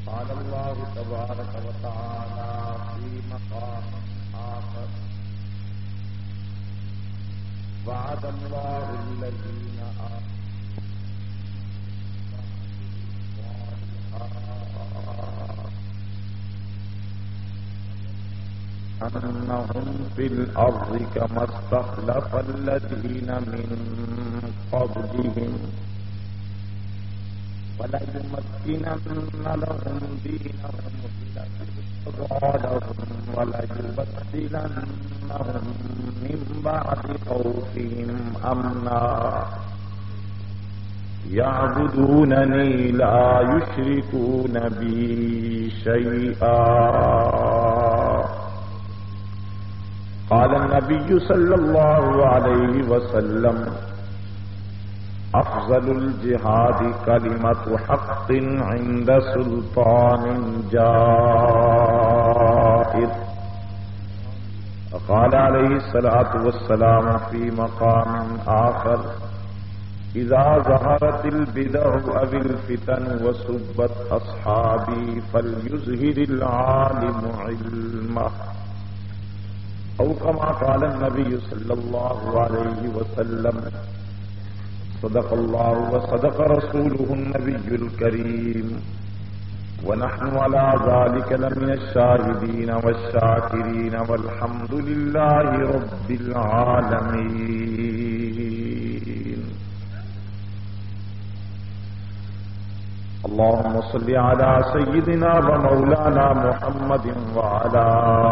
قال الله تبارك وتعالى في مقام آخر وعد الله الذين أنهم في الأرض كما استخلف الذين من قبلهم وليمكنن لهم دينهم الذي ارتضى لهم وليبدلنهم من بعد خوفهم أمنا يعبدونني لا يشركون بي شيئا. قال النبي صلى الله عليه وسلم أفضل الجهاد كلمة حق عند سلطان جائر. قال عليه الصلاة والسلام في مقام آخر إذا ظهرت البدع أو الفتن وسبت أصحابي فليظهر العالم علمه أو كما قال النبي صلى الله عليه وسلم. صدق الله وصدق رسوله النبي الكريم ونحن على ذلك لمن الشاهدين والشاكرين والحمد لله رب العالمين. اللهم صل على سيدنا ومولانا محمد وعلى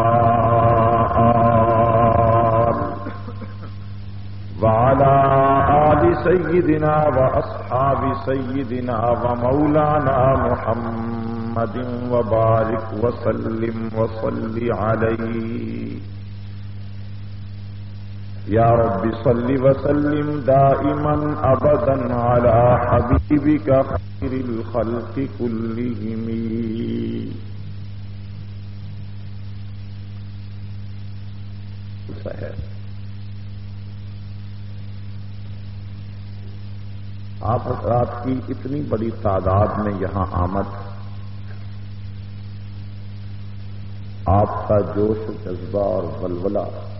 آل سيدنا وأصحاب سيدنا ومولانا محمد وبارك وسلم وصل عليه. يا رب صل وسلم دائما أبدا على حبيبك خير الخلق كلهم. آپ حضرات کی اتنی بڑی تعداد میں یہاں آمد، آپ کا جوش و جذبہ اور ولولہ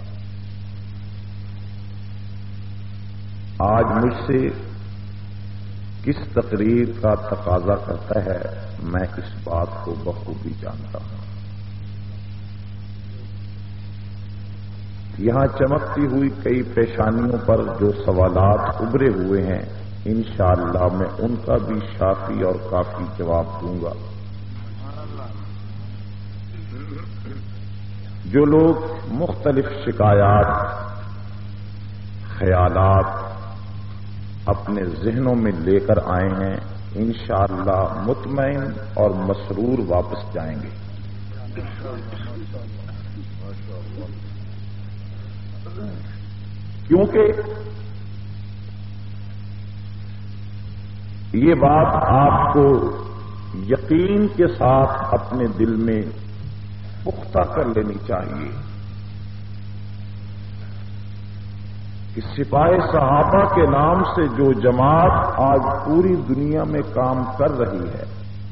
آج مجھ سے کس تقریر کا تقاضا کرتا ہے، میں اس بات کو بخوبی جانتا ہوں. یہاں چمکتی ہوئی کئی پیشانیوں پر جو سوالات ابھرے ہوئے ہیں، انشاءاللہ میں ان کا بھی شافی اور کافی جواب دوں گا. جو لوگ مختلف شکایات، خیالات اپنے ذہنوں میں لے کر آئے ہیں، انشاءاللہ مطمئن اور مسرور واپس جائیں گے. کیونکہ یہ بات آپ کو یقین کے ساتھ اپنے دل میں پختہ کر لینی چاہیے کہ سپاہی صحابہ کے نام سے جو جماعت آج پوری دنیا میں کام کر رہی ہے،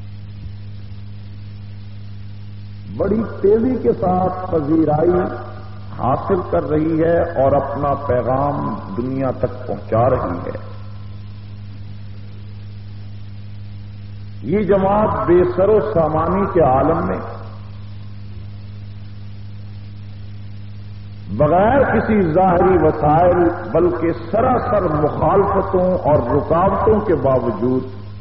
بڑی تیزی کے ساتھ پذیرائی حاصل کر رہی ہے اور اپنا پیغام دنیا تک پہنچا رہی ہے. یہ جماعت بے سر و سامانی کے عالم میں بغیر کسی ظاہری وسائل بلکہ سراسر مخالفتوں اور رکاوٹوں کے باوجود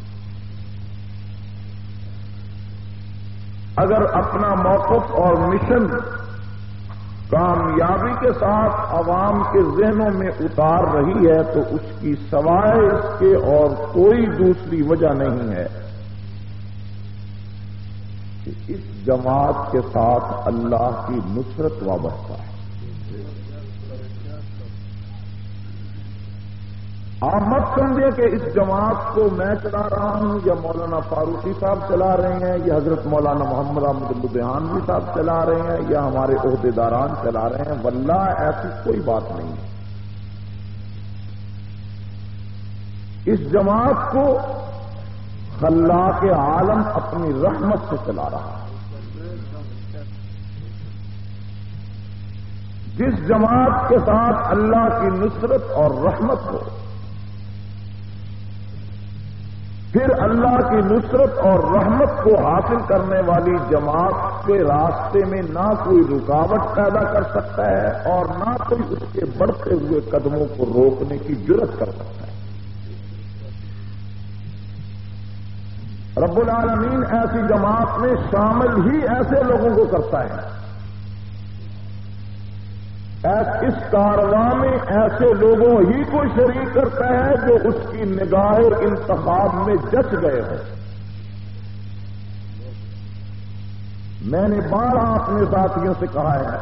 اگر اپنا موقف اور مشن کامیابی کے ساتھ عوام کے ذہنوں میں اتار رہی ہے تو اس کی سوائے اس کے اور کوئی دوسری وجہ نہیں ہے کہ اس جماعت کے ساتھ اللہ کی نصرت وابستہ ہے. آپ مت سمجھے کہ اس جماعت کو میں چلا رہا ہوں یا مولانا فاروقی صاحب چلا رہے ہیں یا حضرت مولانا محمد احمد لدھیانوی صاحب چلا رہے ہیں یا ہمارے عہدیداران چلا رہے ہیں. واللہ ایسی کوئی بات نہیں ہے. اس جماعت کو خلاق عالم اپنی رحمت سے چلا رہا ہے۔ جس جماعت کے ساتھ اللہ کی نصرت اور رحمت ہو، پھر اللہ کی نصرت اور رحمت کو حاصل کرنے والی جماعت کے راستے میں نہ کوئی رکاوٹ پیدا کر سکتا ہے اور نہ کوئی اس کے بڑھتے ہوئے قدموں کو روکنے کی جرات کر سکتا ہے۔ رب العالمین ایسی جماعت میں شامل ہی ایسے لوگوں کو کرتا ہے۔ اس کارواں میں ایسے لوگوں ہی کو شریک کرتا ہے جو اس کی نگاہ انتخاب میں جچ گئے ہوں۔ میں نے بارہ اپنے ساتھیوں سے کہا ہے،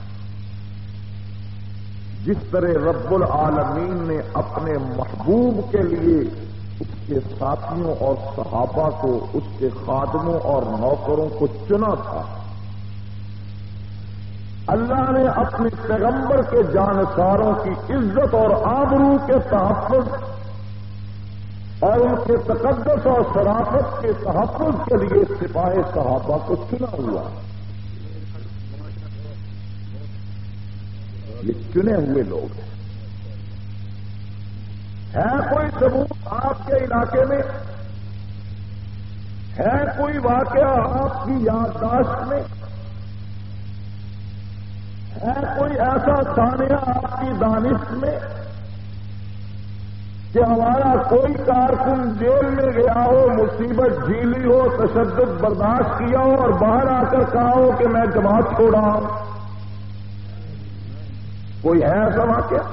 جس طرح رب العالمین نے اپنے محبوب کے لیے اس کے ساتھیوں اور صحابہ کو، اس کے خادموں اور نوکروں کو چنا تھا، اللہ نے اپنے پیغمبر کے جانساروں کی عزت اور آبرو کے تحفظ اور ان کے تقدس اور شرافت کے تحفظ کے لیے سپاہ صحابہ کو چنا ہوا۔ یہ چنے ہوئے لوگ ہیں۔ ہے کوئی ثبوت آپ کے علاقے میں؟ ہے کوئی واقعہ آپ کی یادداشت میں؟ ہے کوئی ایسا ثانیہ آپ کی دانش میں کہ ہمارا کوئی کارکن جیل میں گیا ہو، مصیبت جھیلی ہو، تشدد برداشت کیا ہو اور باہر آ کر کہا ہو کہ میں جماعت چھوڑا ہوں؟ کوئی ہے ایسا واقعہ؟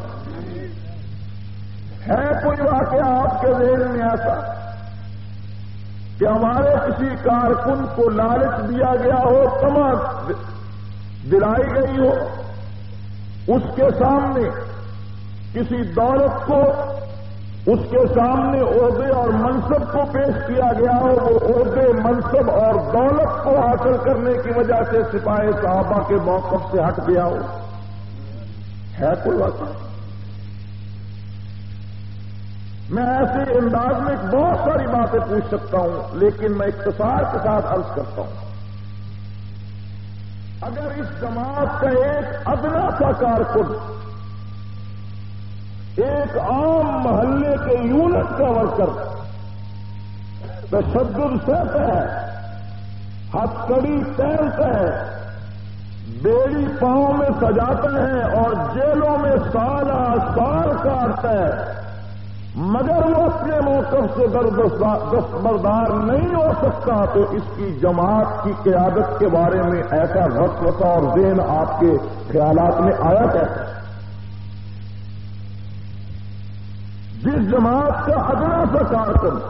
ہے کوئی واقعہ آپ کے ذہن میں ایسا کہ ہمارے کسی کارکن کو لالچ دیا گیا ہو، تمام دلائی گئی ہو، اس کے سامنے کسی دولت کو، اس کے سامنے عہدے اور منصب کو پیش کیا گیا ہو، وہ عہدے، منصب اور دولت کو حاصل کرنے کی وجہ سے سپاہ صحابہ کے موقف سے ہٹ گیا ہو؟ ہے کوئی واقعہ؟ میں ایسے انداز میں بہت ساری باتیں پوچھ سکتا ہوں، لیکن میں اختصار کے ساتھ عرض کرتا ہوں، اگر اس جماعت کا ایک ادنا سا کارکن، ایک عام محلے کے یونٹ کا ورکر تشدد سہتا ہے، ہتھکڑی پہنتا ہے، بیڑی پاؤں میں سجاتا ہے اور جیلوں میں سال سال کاٹتا ہے، مگر وہ اپنے موقف سے دستبردار نہیں ہو سکتا، تو اس کی جماعت کی قیادت کے بارے میں ایسا وسوسہ اور ذہن آپ کے خیالات میں آیا کیسے؟ جس جماعت کا ادنا سا کارکن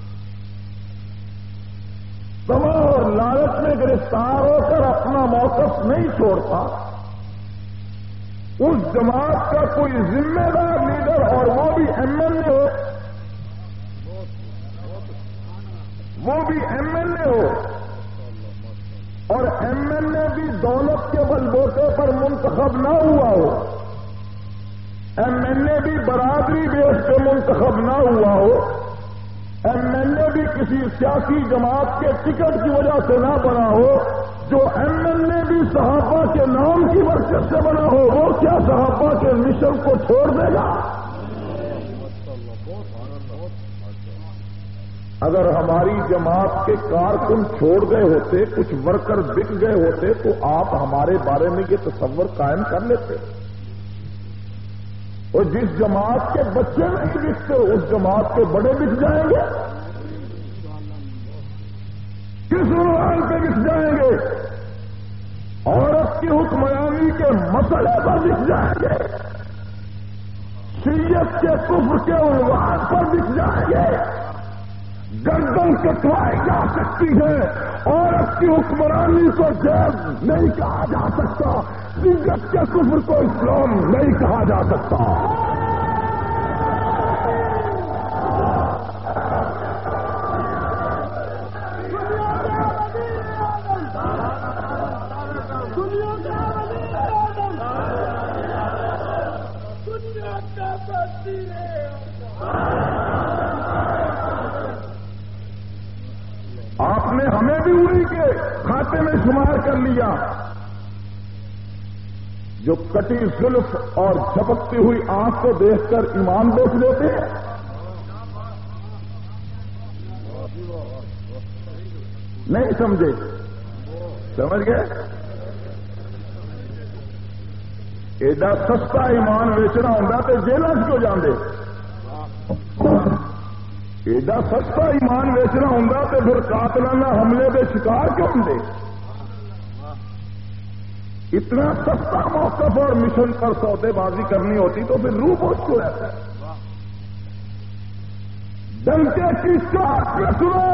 تما اور لالچ میں گرفتار ہو کر اپنا موقف نہیں چھوڑتا، اس جماعت کا کوئی ذمہ دار لیڈر، اور وہ بھی ایم ایل اے ہو، وہ بھی ایم ایل اے ہو، اور ایم ایل اے بھی دولت کے بل بوتے پر منتخب نہ ہوا ہو، ایم ایل اے بھی برادری بیس پہ منتخب نہ ہوا ہو، ایم ایل اے بھی کسی سیاسی جماعت کے ٹکٹ کی وجہ سے نہ بنا ہو، جو ایم ایل اے بھی صحابہ کے نام کی برکت سے بنا ہو، وہ کیا صحابہ کے مشن کو چھوڑ دے گا؟ اگر ہماری جماعت کے کارکن چھوڑ گئے ہوتے، کچھ ورکر بک گئے ہوتے، تو آپ ہمارے بارے میں یہ تصور قائم کر لیتے، اور جس جماعت کے بچے نہیں بکتے اس جماعت کے بڑے بک جائیں گے، کس عنوان پہ بک جائیں گے؟ عورت کی حکمرانی کے مسئلے پر بک جائیں گے، شریعت کے کفر کے عنوان پر بک جائیں گے، گردن کٹوائی جا سکتی ہے، عورت کی حکمرانی کو جائز نہیں کہا جا سکتا، شریعت کے کفر کو اسلام نہیں کہا جا سکتا۔ مزدوری کے کھاتے میں شمار کر لیا. جو کٹی زلف اور جھپکتی ہوئی آنکھ کو دیکھ کر ایمان بیچ لیتے ہیں. نہیں سمجھے؟ سمجھ گئے؟ ایڈا سستا ایمان ویچنا ہوں تو جیلوں کیوں جاندے؟ ایڈا سستا ایمان ویچنا ہوں تو پھر قاتلانہ حملے کے شکار کیوں ہوں؟ اتنا سستا موقف اور مشن پر سودے بازی کرنی ہوتی تو پھر روح پوچھ کیوں رہتا ہے؟ ڈنکے کی چاٹ میں سنو،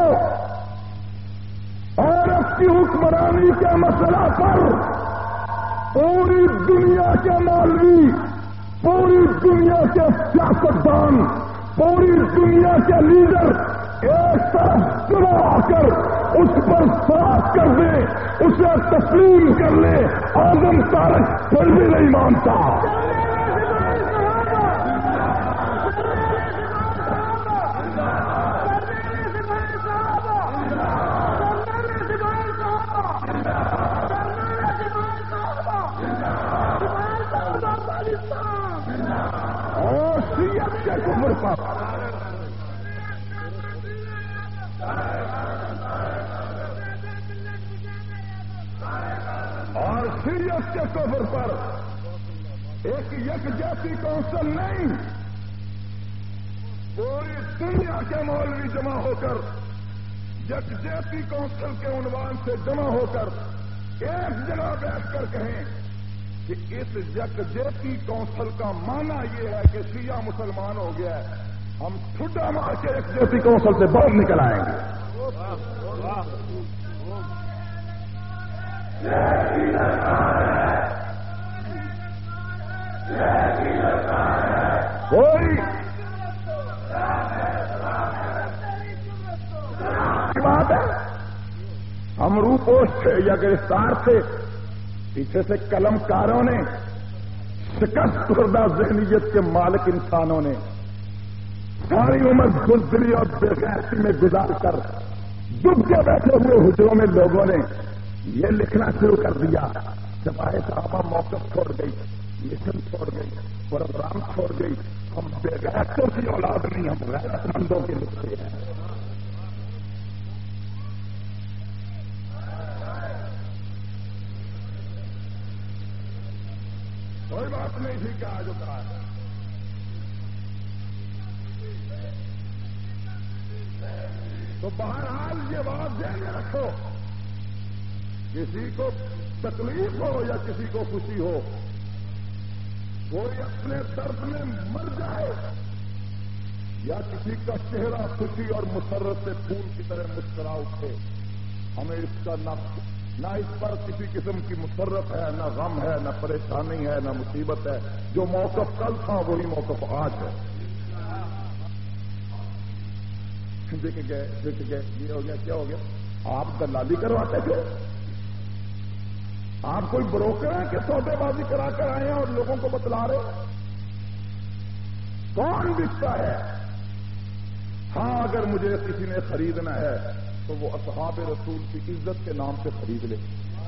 عورت کی حکمرانی کے مسئلہ پر پوری دنیا کے مولوی، پوری دنیا کے سیاستدان، پوری دنیا کے لیڈر ایک طرف جمع آ کر اس پر صاف کر دیں، اسے تسلیم کر لے، اعظم طارق پھر بھی نہیں مانتا. اور شیعت کے کفر پر اور شریعت کے کفر پر ایک یکجہتی کونسل نہیں، پوری دنیا کے مولوی جمع ہو کر یکجہتی کونسل کے عنوان سے جمع ہو کر ایک جگہ بیٹھ کر کہیں کہ اس یکجہتی کونسل کا معنی یہ ہے کہ شیعہ مسلمان ہو گیا ہے، ہم ٹھڈا مار کے یکجہتی کونسل سے باہر نکل آئیں گے. کوئی بات ہے ہم روپوش تھے یا گرفتار تھے، پیچھے سے قلم کاروں نے، شکست خوردہ ذہنیت کے مالک انسانوں نے ساری عمر بزدلی اور بے غیرتی میں گزار کر ڈب کے بیٹھے ہوئے حجروں میں لوگوں نے یہ لکھنا شروع کر دیا، سپاہی صحابہ موقف چھوڑ گئی، مشن چھوڑ گئی، پروگرام چھوڑ گئی، ہم بے غیرتوں کی اولاد نہیں، ہم غیرت مندوں کے لکھتے ہیں. کوئی بات نہیں تھی کہا جو کہا ہے. تو بہرحال یہ بات ذہن میں رکھو، کسی کو تکلیف ہو یا کسی کو خوشی ہو، کوئی اپنے درد میں مر جائے یا کسی کا چہرہ خوشی اور مسرت سے پھول کی طرح مسکرا اٹھے، ہمیں اس کا نہ اس پر کسی قسم کی مسرت ہے، نہ غم ہے، نہ پریشانی ہے، نہ مصیبت ہے. جو موقف کل تھا وہی موقف آج ہے. دیکھ گئے یہ ہو گیا، کیا ہو گیا؟ آپ دلالی کرواتے تھے، آپ کوئی بروکر ہیں کہ سودے بازی کرا کر آئے ہیں اور لوگوں کو بتلا رہے؟ کون بکتا ہے؟ ہاں اگر مجھے کسی نے خریدنا ہے تو وہ اصحاب رسول کی عزت کے نام سے خرید لے.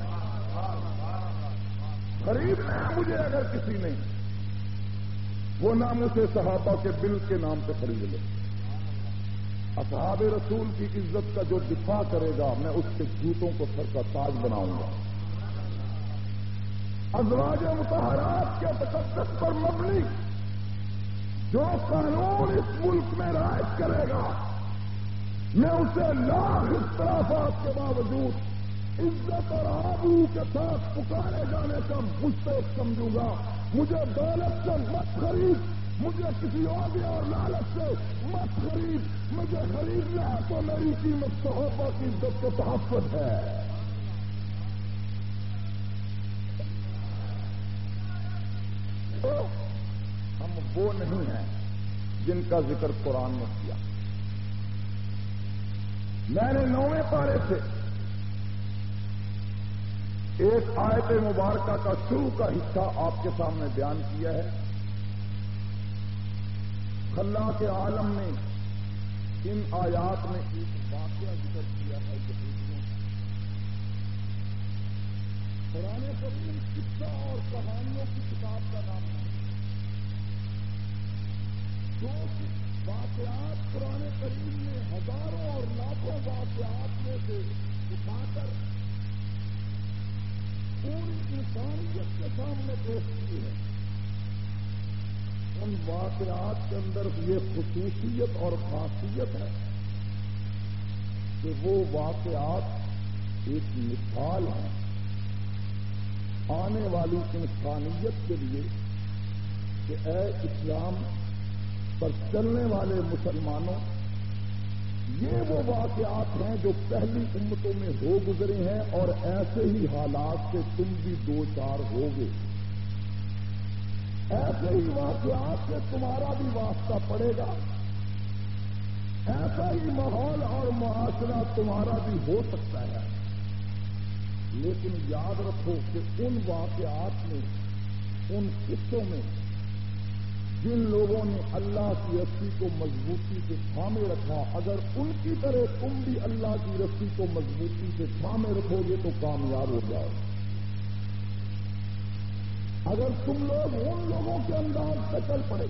خریدنا ہے مجھے اگر کسی نے، وہ ناموس صحابہ کے بل کے نام سے خرید لے. اصحاب رسول کی عزت کا جو دفاع کرے گا میں اس کے جوتوں کو سر کا تاج بناؤں گا. ازواج مطہرات کے تقدس پر مبنی جو قانون اس ملک میں رائج کرے گا، میں اسے لاکھ اختلافات کے باوجود عزت اور آبرو کے ساتھ پکارے جانے کا مستحق سمجھوں گا. مجھے دولت سے مت خرید، مجھے کسی عہدے اور لالچ سے مت خرید، مجھے خریدنا ہے تو میری قیمت صحابہ کی عزت کے تحفظ ہے. تو ہم وہ نہیں ہیں جن کا ذکر قرآن نے کیا. میں نے 9ویں پارے سے ایک آیت مبارکہ کا شروع کا حصہ آپ کے سامنے بیان کیا ہے. اللہ کے عالم نے ان آیات میں ایک واقعہ ذکر کیا ہے یہودیوں کا. قرآن کریم قصہ اور کہانیوں کی کتاب کا نام نہیں. جو واقعات قرآن کریم نے ہزاروں اور لاکھوں واقعات میں سے اٹھا کر پوری انسانیت کے سامنے پیش کی ہے، ان واقعات کے اندر یہ خصوصیت اور خاصیت ہے کہ وہ واقعات ایک مثال ہے آنے والی انسانیت کے لیے کہ اے اسلام پر چلنے والے مسلمانوں، یہ وہ واقعات ہیں جو پہلی امتوں میں ہو گزرے ہیں اور ایسے ہی حالات سے تم بھی دو چار ہوگے. ایسے ہی واقعات سے تمہارا بھی واسطہ پڑے گا، ایسا ہی ماحول اور معاشرہ تمہارا بھی ہو سکتا ہے. لیکن یاد رکھو کہ ان واقعات میں، ان قصوں میں جن لوگوں نے اللہ کی رسی کو مضبوطی سے تھامے رکھا، اگر ان کی طرح تم بھی اللہ کی رسی کو مضبوطی سے تھامے رکھو گے تو کامیاب ہو جاؤ. اگر تم لوگ ان لوگوں کے انداز سے چل پڑے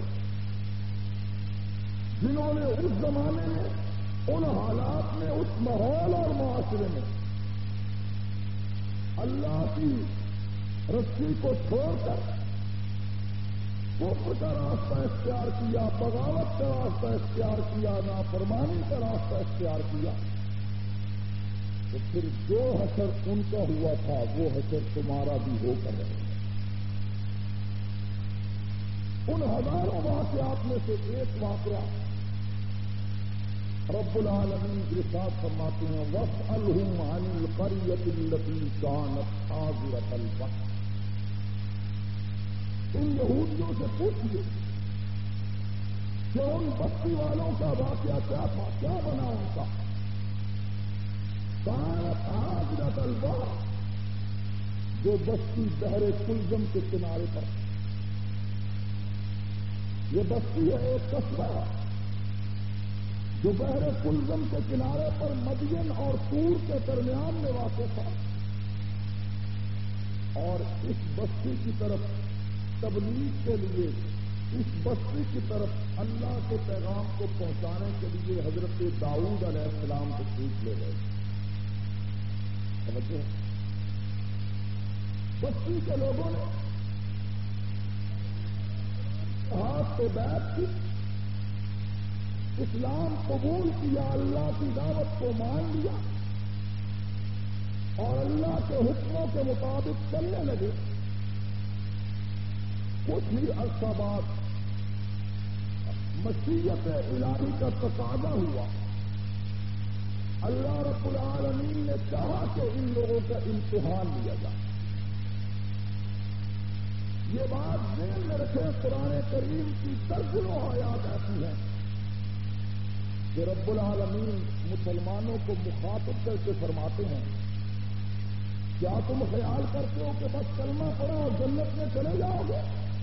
جنہوں نے اس زمانے میں، ان حالات میں، اس ماحول اور معاشرے میں اللہ کی رسی کو چھوڑ کر کفر کا راستہ اختیار کیا، بغاوت کا راستہ اختیار کیا، نافرمانی کا راستہ اختیار کیا، تو پھر جو حشر ان کا ہوا تھا وہ حشر تمہارا بھی ہو کر رہے گا. ان ہزاروں واقعات میں سے ایک واقعہ رب العالمین ارشاد فرماتے ہیں وَاسْأَلْهُمْ عَنِ الْقَرْيَةِ الَّتِي كَانَتْ حَاضِرَةَ الْبَحْرِ. ان یہودیوں سے پوچھیے کہ ان بستی والوں کا واقعہ کیا تھا، کیا بنا ان کا. كَانَتْ حَاضِرَةَ الْبَحْرِ، جو بستی بحر کلزم کے کنارے پر. یہ بستی ہے ایک قصبہ جو بحر کلزم کے کنارے پر مدین اور طور کے درمیان میں واقع تھا، اور اس بستی کی طرف تبلیغ کے لیے، اس بستی کی طرف اللہ کے پیغام کو پہنچانے کے لیے حضرت داؤد علیہ السلام تشریف لے گئے. سمجھے؟ بستی کے لوگوں نے ہاتھ پہ بیٹھ کی، اسلام قبول کیا، اللہ کی دعوت کو مان لیا اور اللہ کے حکموں کے مطابق چلنے لگے. کچھ ہی عرصہ بعد مشیت الہی کا تقاضا ہوا. اللہ رب العالمین نے چاہا کہ ان لوگوں کا امتحان لیا جائے. یہ بات ذہن میں رکھیں، قرآن کریم کی درجنوں آیات ایسی ہیں کہ رب العالمین مسلمانوں کو مخاطب کر کے فرماتے ہیں کیا تم خیال کرتے ہو کہ بس کلمہ پڑھو اور جنت میں چلے جاؤ گے؟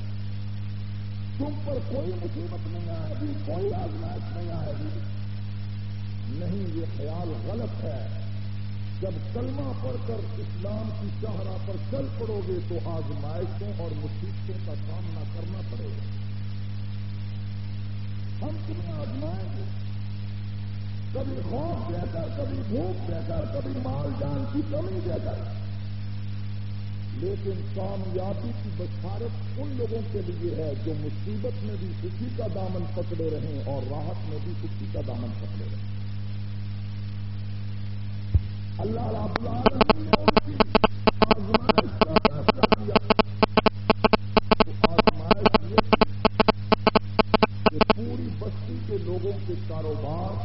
تم پر کوئی مصیبت نہیں آئے گی، کوئی آزمائش نہیں آئے گی. نہیں، یہ خیال غلط ہے. جب کلمہ پڑھ کر اسلام کی شاہراہ پر چل پڑو گے تو آزمائشوں اور مصیبتوں کا سامنا کرنا پڑے گا. ہم تمہیں آزمائیں گے، کبھی خوف دے کر، کبھی بھوک دے کر، کبھی مال جان کی کمی دے کر، لیکن کامیابی کی بشارت ان لوگوں کے لیے ہے جو مصیبت میں بھی اسی کا دامن پکڑے رہیں اور راحت میں بھی اسی کا دامن پکڑے رہیں. اللہ رب العالمین نے ان کی آزمائش کا فیصلہ کیا تو آزمائش یہ تھی کہ پوری بستی کے لوگوں کے کاروبار،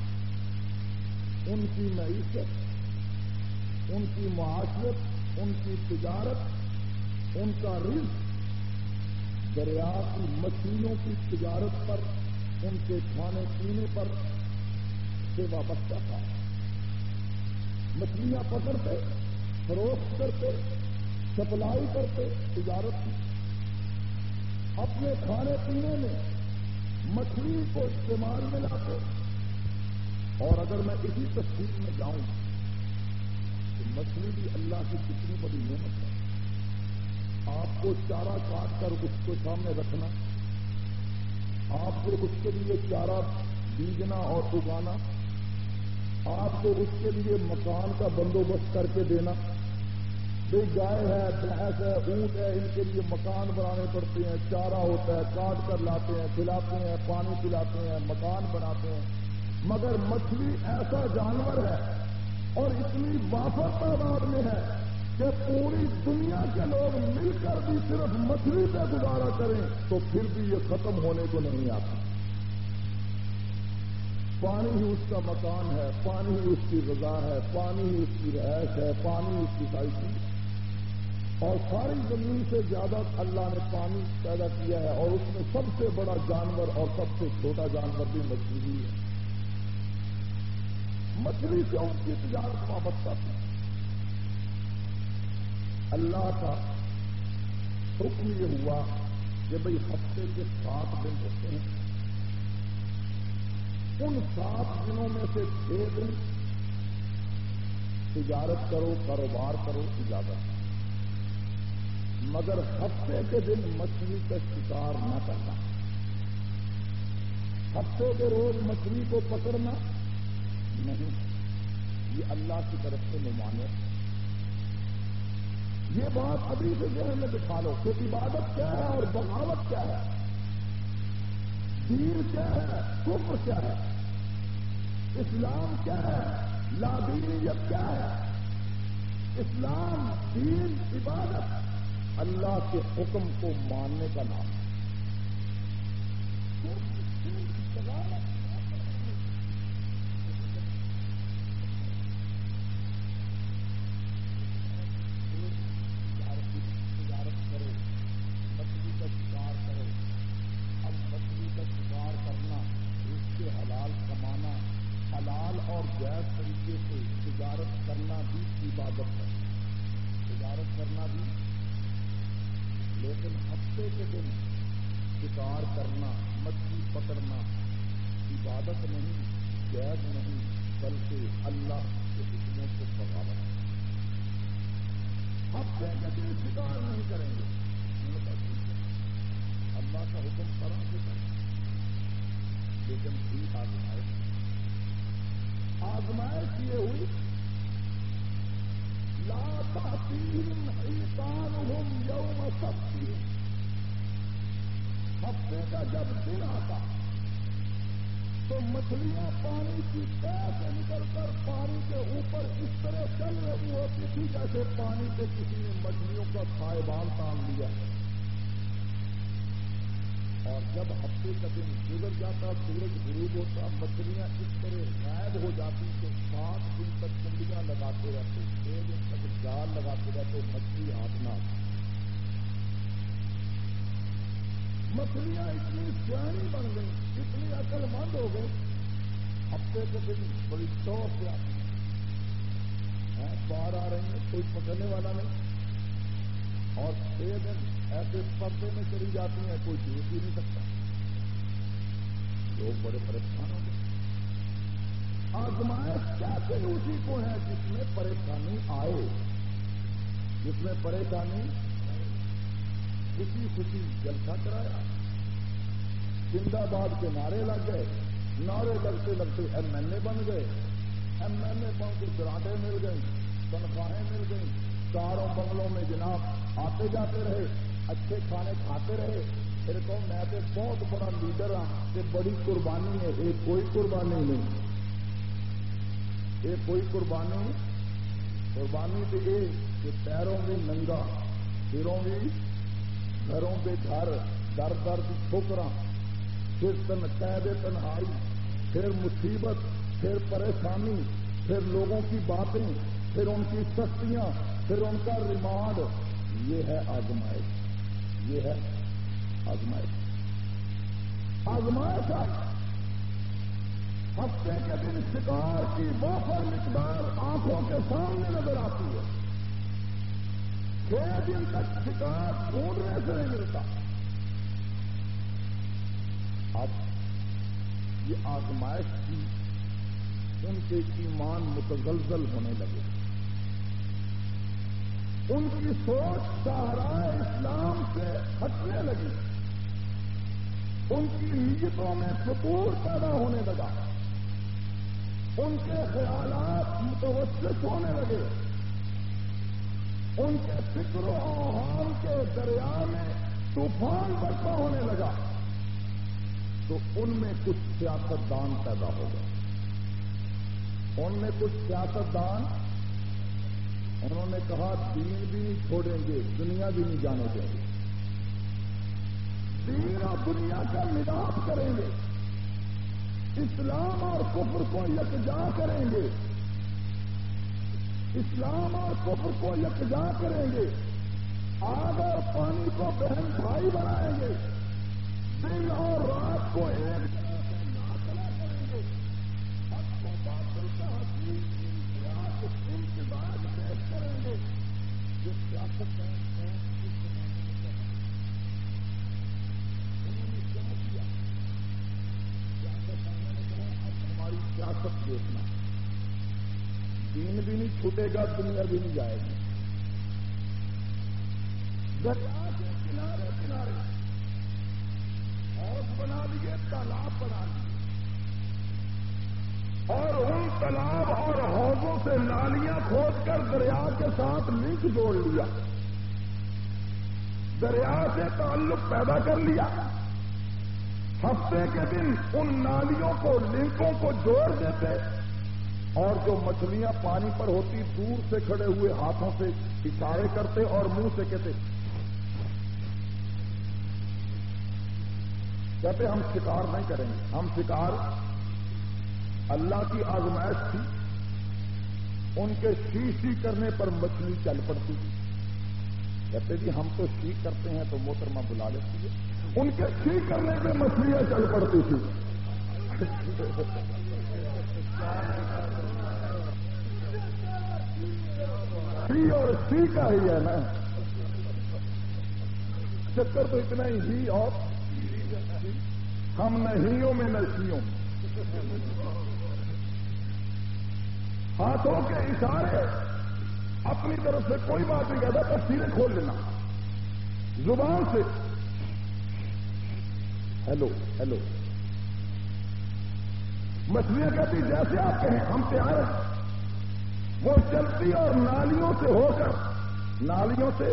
ان کی معیشت، ان کی معاشرت، ان کی تجارت، ان کا رزق دریا کی مچھلیوں کی تجارت پر، ان کے کھانے پینے پر سے وابستہ تھا. مچھلیاں پکڑتے، فروخت کرتے، سپلائی کرتے، تجارت کی. اپنے کھانے پینے میں مچھلی کو استعمال میں لاتے. اور اگر میں اسی تفصیل میں جاؤں تو مچھلی بھی اللہ کی کتنی بڑی نعمت ہے. آپ کو چارہ کاٹ کر اس کو سامنے رکھنا، آپ کو اس کے لیے چارہ بیجنا اور اگانا، آپ کو اس کے لیے مکان کا بندوبست کر کے دینا. بھائی گائے ہے، بھینس ہے، اونٹ ہے، ان کے لیے مکان بنانے پڑتے ہیں، چارہ ہوتا ہے، کاٹ کر لاتے ہیں، کھلاتے ہیں، پانی پلاتے ہیں، مکان بناتے ہیں. مگر مچھلی ایسا جانور ہے اور اتنی وافر تعداد میں ہے کہ پوری دنیا کے لوگ مل کر بھی صرف مچھلی پہ گزارا کریں تو پھر بھی یہ ختم ہونے کو نہیں آتا. پانی ہی اس کا مکان ہے، پانی ہی اس کی غذا ہے، پانی ہی اس کی رہائش ہے، پانی اس کی ساری چیز. اور ساری زمین سے زیادہ اللہ نے پانی پیدا کیا ہے اور اس میں سب سے بڑا جانور اور سب سے چھوٹا جانور بھی مچھلی ہی ہے. مچھلی سے ان کی تجارت وابستہ تھی. اللہ کا حکم یہ ہوا کہ بھئی ہفتے کے 7 دن ہوتے ہیں، ان 7 دنوں میں سے 6 دن تجارت کرو، کاروبار کرو، اجازت. مگر ہفتے کے دن مچھلی کا شکار نہ کرنا، ہفتے کے روز مچھلی کو پکڑنا نہیں. یہ اللہ کی طرف سے ممانعت. یہ بات ابھی سے ذہن میں بٹھا لو کہ عبادت کیا ہے اور بغاوت کیا ہے، دین کیا ہے، کفر کیا ہے، اسلام کیا ہے، لادینیت کیا ہے. اسلام، دین، عبادت اللہ کے حکم کو ماننے کا نام ہے. تجارت کرو، مچھلی کا شکار کرو. اب مچھلی کا شکار کرنا، اس سے حلال کمانا، حلال اور جائز طریقے سے تجارت کرنا بھی عبادت ہے. تجارت کرنا بھی، لیکن ہفتے کے دن شکار کرنا، مچھلی پکڑنا عبادت نہیں، جائز نہیں، بلکہ اللہ کے حکموں سے بغاوت. ہفتے کے دن شکار نہیں کریں گے، اللہ کا حکم طرح سے کریں، لیکن بھی آزمائش یہ ہوئی لا تأتیہم حیتانہم یوم سبتہم. ہفتے کا جب دن آتا تو مچھلیاں پانی کی تہ سے نکل کر پانی کے اوپر اس طرح چل رہی ہوتی تھی جیسے پانی پہ کسی نے مچھلیوں کا سائبان تان لیا. اور جب ہفتے کا دن گزر جاتا، سورج غروب ہوتا، مچھلیاں اس طرح غائب ہو جاتی کہ 7 دن تک کنڈیاں لگاتے رہتے، 6 دن تک جال لگاتے رہتے، مچھلی ہاتھ نہ آتی. مچھلیاں اتنی سیانی بن گئی، اتنی عقل مند ہو گئی، ہفتے کے دن بڑی شوق سے آتی ہیں، باہر آ رہی ہیں، کوئی پکڑنے والا نہیں. اور 6 دن ایسے پردے میں چلی جاتی ہیں، کوئی دیکھ ہی نہیں سکتا. لوگ بڑے پریشان ہو گئے. آزمائش کیسے اسی کو ہے جس میں پریشانی آئے، جس میں پریشانی. خوشی خوشی جلسہ کرایا، زندہ باد کے نعرے لگ گئے، نعرے لگتے لگتے MLA بن گئے، MLA بن کے گرانٹیں مل گئی، تنخواہیں مل گئیں، کاروں بنگلوں میں جناب آتے جاتے رہے، اچھے کھانے کھاتے رہے. پھر تو میں تو بہت بڑا لیڈر ہوں کہ بڑی قربانی ہے. ایک کوئی قربانی نہیں، ایک کوئی قربانی تو یہ کہ پیروں میں ننگا، سروں میں گھروں پہ گھر، در در کی ٹھوکراں، پھر قید تنہائی، پھر مصیبت، پھر پریشانی، پھر لوگوں کی باتیں، پھر ان کی سختیاں، پھر ان کا ریمانڈ. یہ ہے آزمائش، یہ ہے آزمائش. آزمائش ہفتے کے دن شکار کی وافر مقدار آنکھوں کے سامنے نظر آتی ہے، 6 دن تک شکار ڈھونڈنے سے نہیں ملتا. اب یہ آزمائش کی ان کے ایمان متزلزل ہونے لگے. ان کی سوچ صحرائے اسلام سے ہٹنے لگی، ان کی نیتوں میں فتور پیدا ہونے لگا، ان کے خیالات متوسط ہونے لگے، ان کے فکر و اوہام کے دریا میں طوفان برپا ہونے لگا، تو ان میں کچھ سیاستدان پیدا ہو گئے، ان میں کچھ سیاستدان، انہوں نے کہا دین بھی نہیں چھوڑیں گے، دنیا بھی نہیں جانے دیں گے، دین اور دنیا کا ملاپ کریں گے، اسلام اور کفر کو یکجا کریں گے، اسلام اور کفر کو یکجا کریں گے، آگ اور پانی کو بہن بھائی بنائیں گے، دن اور رات کو ایک طرح سے ناخلا کریں گے، حق کو باطل کا حقیقی امتزاج پیش کریں گے، جو سیاست ہے انہوں نے کیا کیا؟ سیاستدانوں نے کہا اب ہماری سیاست دیکھنا، دین بھی نہیں چھوٹے گا، دنیا بھی نہیں جائے گی، دریا کے کنارے کنارے حوض بنا لیے، تالاب بنا لیے، اور ان تالاب اور حوضوں سے نالیاں کھود کر دریا کے ساتھ لنک جوڑ لیا، دریا سے تعلق پیدا کر لیا، ہفتے کے دن ان نالیوں کو لنکوں کو جوڑ دیتے، اور جو مچھلیاں پانی پر ہوتی دور سے کھڑے ہوئے ہاتھوں سے اشارے کرتے اور منہ سے کہتے ہم شکار نہیں کریں گے، ہم شکار، اللہ کی آزمائش تھی، ان کے سی کرنے پر مچھلی چل پڑتی تھی، کہتے جی ہم تو سی کرتے ہیں تو محترمہ بلا لیتی ہے، ان کے سی کرنے پہ مچھلیاں چل پڑتی تھی، سی اور سی کا ہی ہے نا، چکر تو اتنا ہی اور ہم نہیوں میں نشیوں میں، ہاتھوں کے اشارے، اپنی طرف سے کوئی بات نہیں کہتا، تصویریں کھول لینا، زبان سے ہیلو ہیلو، مچھلیاں کہتی جیسے آپ کہیں ہم تیار ہیں، وہ چلتی اور نالیوں سے ہو کر، نالیوں سے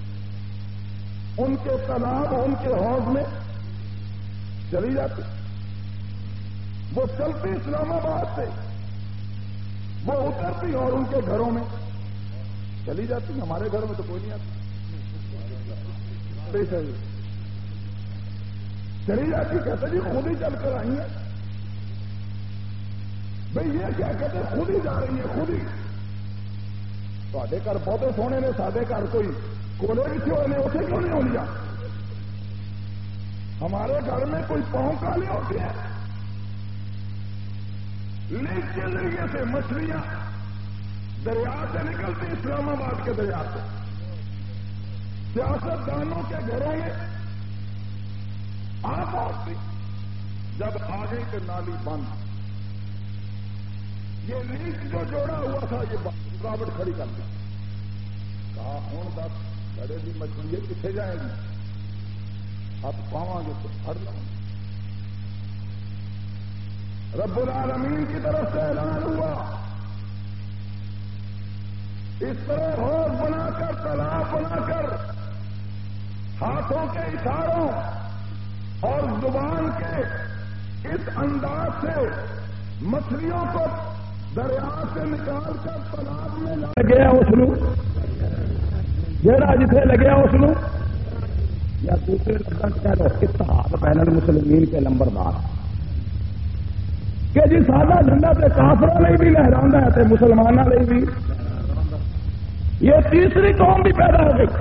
ان کے تالاب ان کے حوض میں چلی جاتی، وہ چلتی اسلام آباد سے، وہ اترتی اور ان کے گھروں میں چلی جاتی، ہمارے گھر میں تو کوئی نہیں آتی، چلی جاتی، کہتے جی خود ہی چل کر آئی ہیں، بھئی یہ کیا کہتے خود ہی جا رہی ہے، خود ہی، ساڈے گھر بہتے سونے نے، ساڈے گھر کوئی کولے بھی ہوئے نے، اسے کیوں نہیں ہو لیا، ہمارے گھر میں کوئی پاؤں کالے ہوتے ہیں، لیک کے ذریعے سے مچھلیاں دریا سے نکلتی اسلام آباد کے دریا سے، سیاستدانوں کے گھروں میں آ پہنچتی، جب آگے کے نالی بند، یہ لیک جو جوڑا ہوا تھا یہ رکاوٹ کھڑی کر دی، کہا ہوں دس بڑے بھی مچھلی کتنے جائیں گی، اب پاؤں گے تو پھڑ لوں، رب العالمین کی طرف سے اعلان ہوا، اس طرح حوض بنا کر، تالاب بنا کر، ہاتھوں کے اشاروں اور زبان کے اس انداز سے مچھلیوں کو دریا سے نکال کر تالاب میں لگیا اسلو، جہاں جتنے لگیا اسلو، یا دوسرے لفظ کہہ لو اتحاد بین المسلمین کے لمبردار، کہ جی سادہ جھنڈا تے کافروں نے بھی لہرانا ہے تے مسلمانوں نے بھی، یہ تیسری قوم بھی پیدا ہو گئی،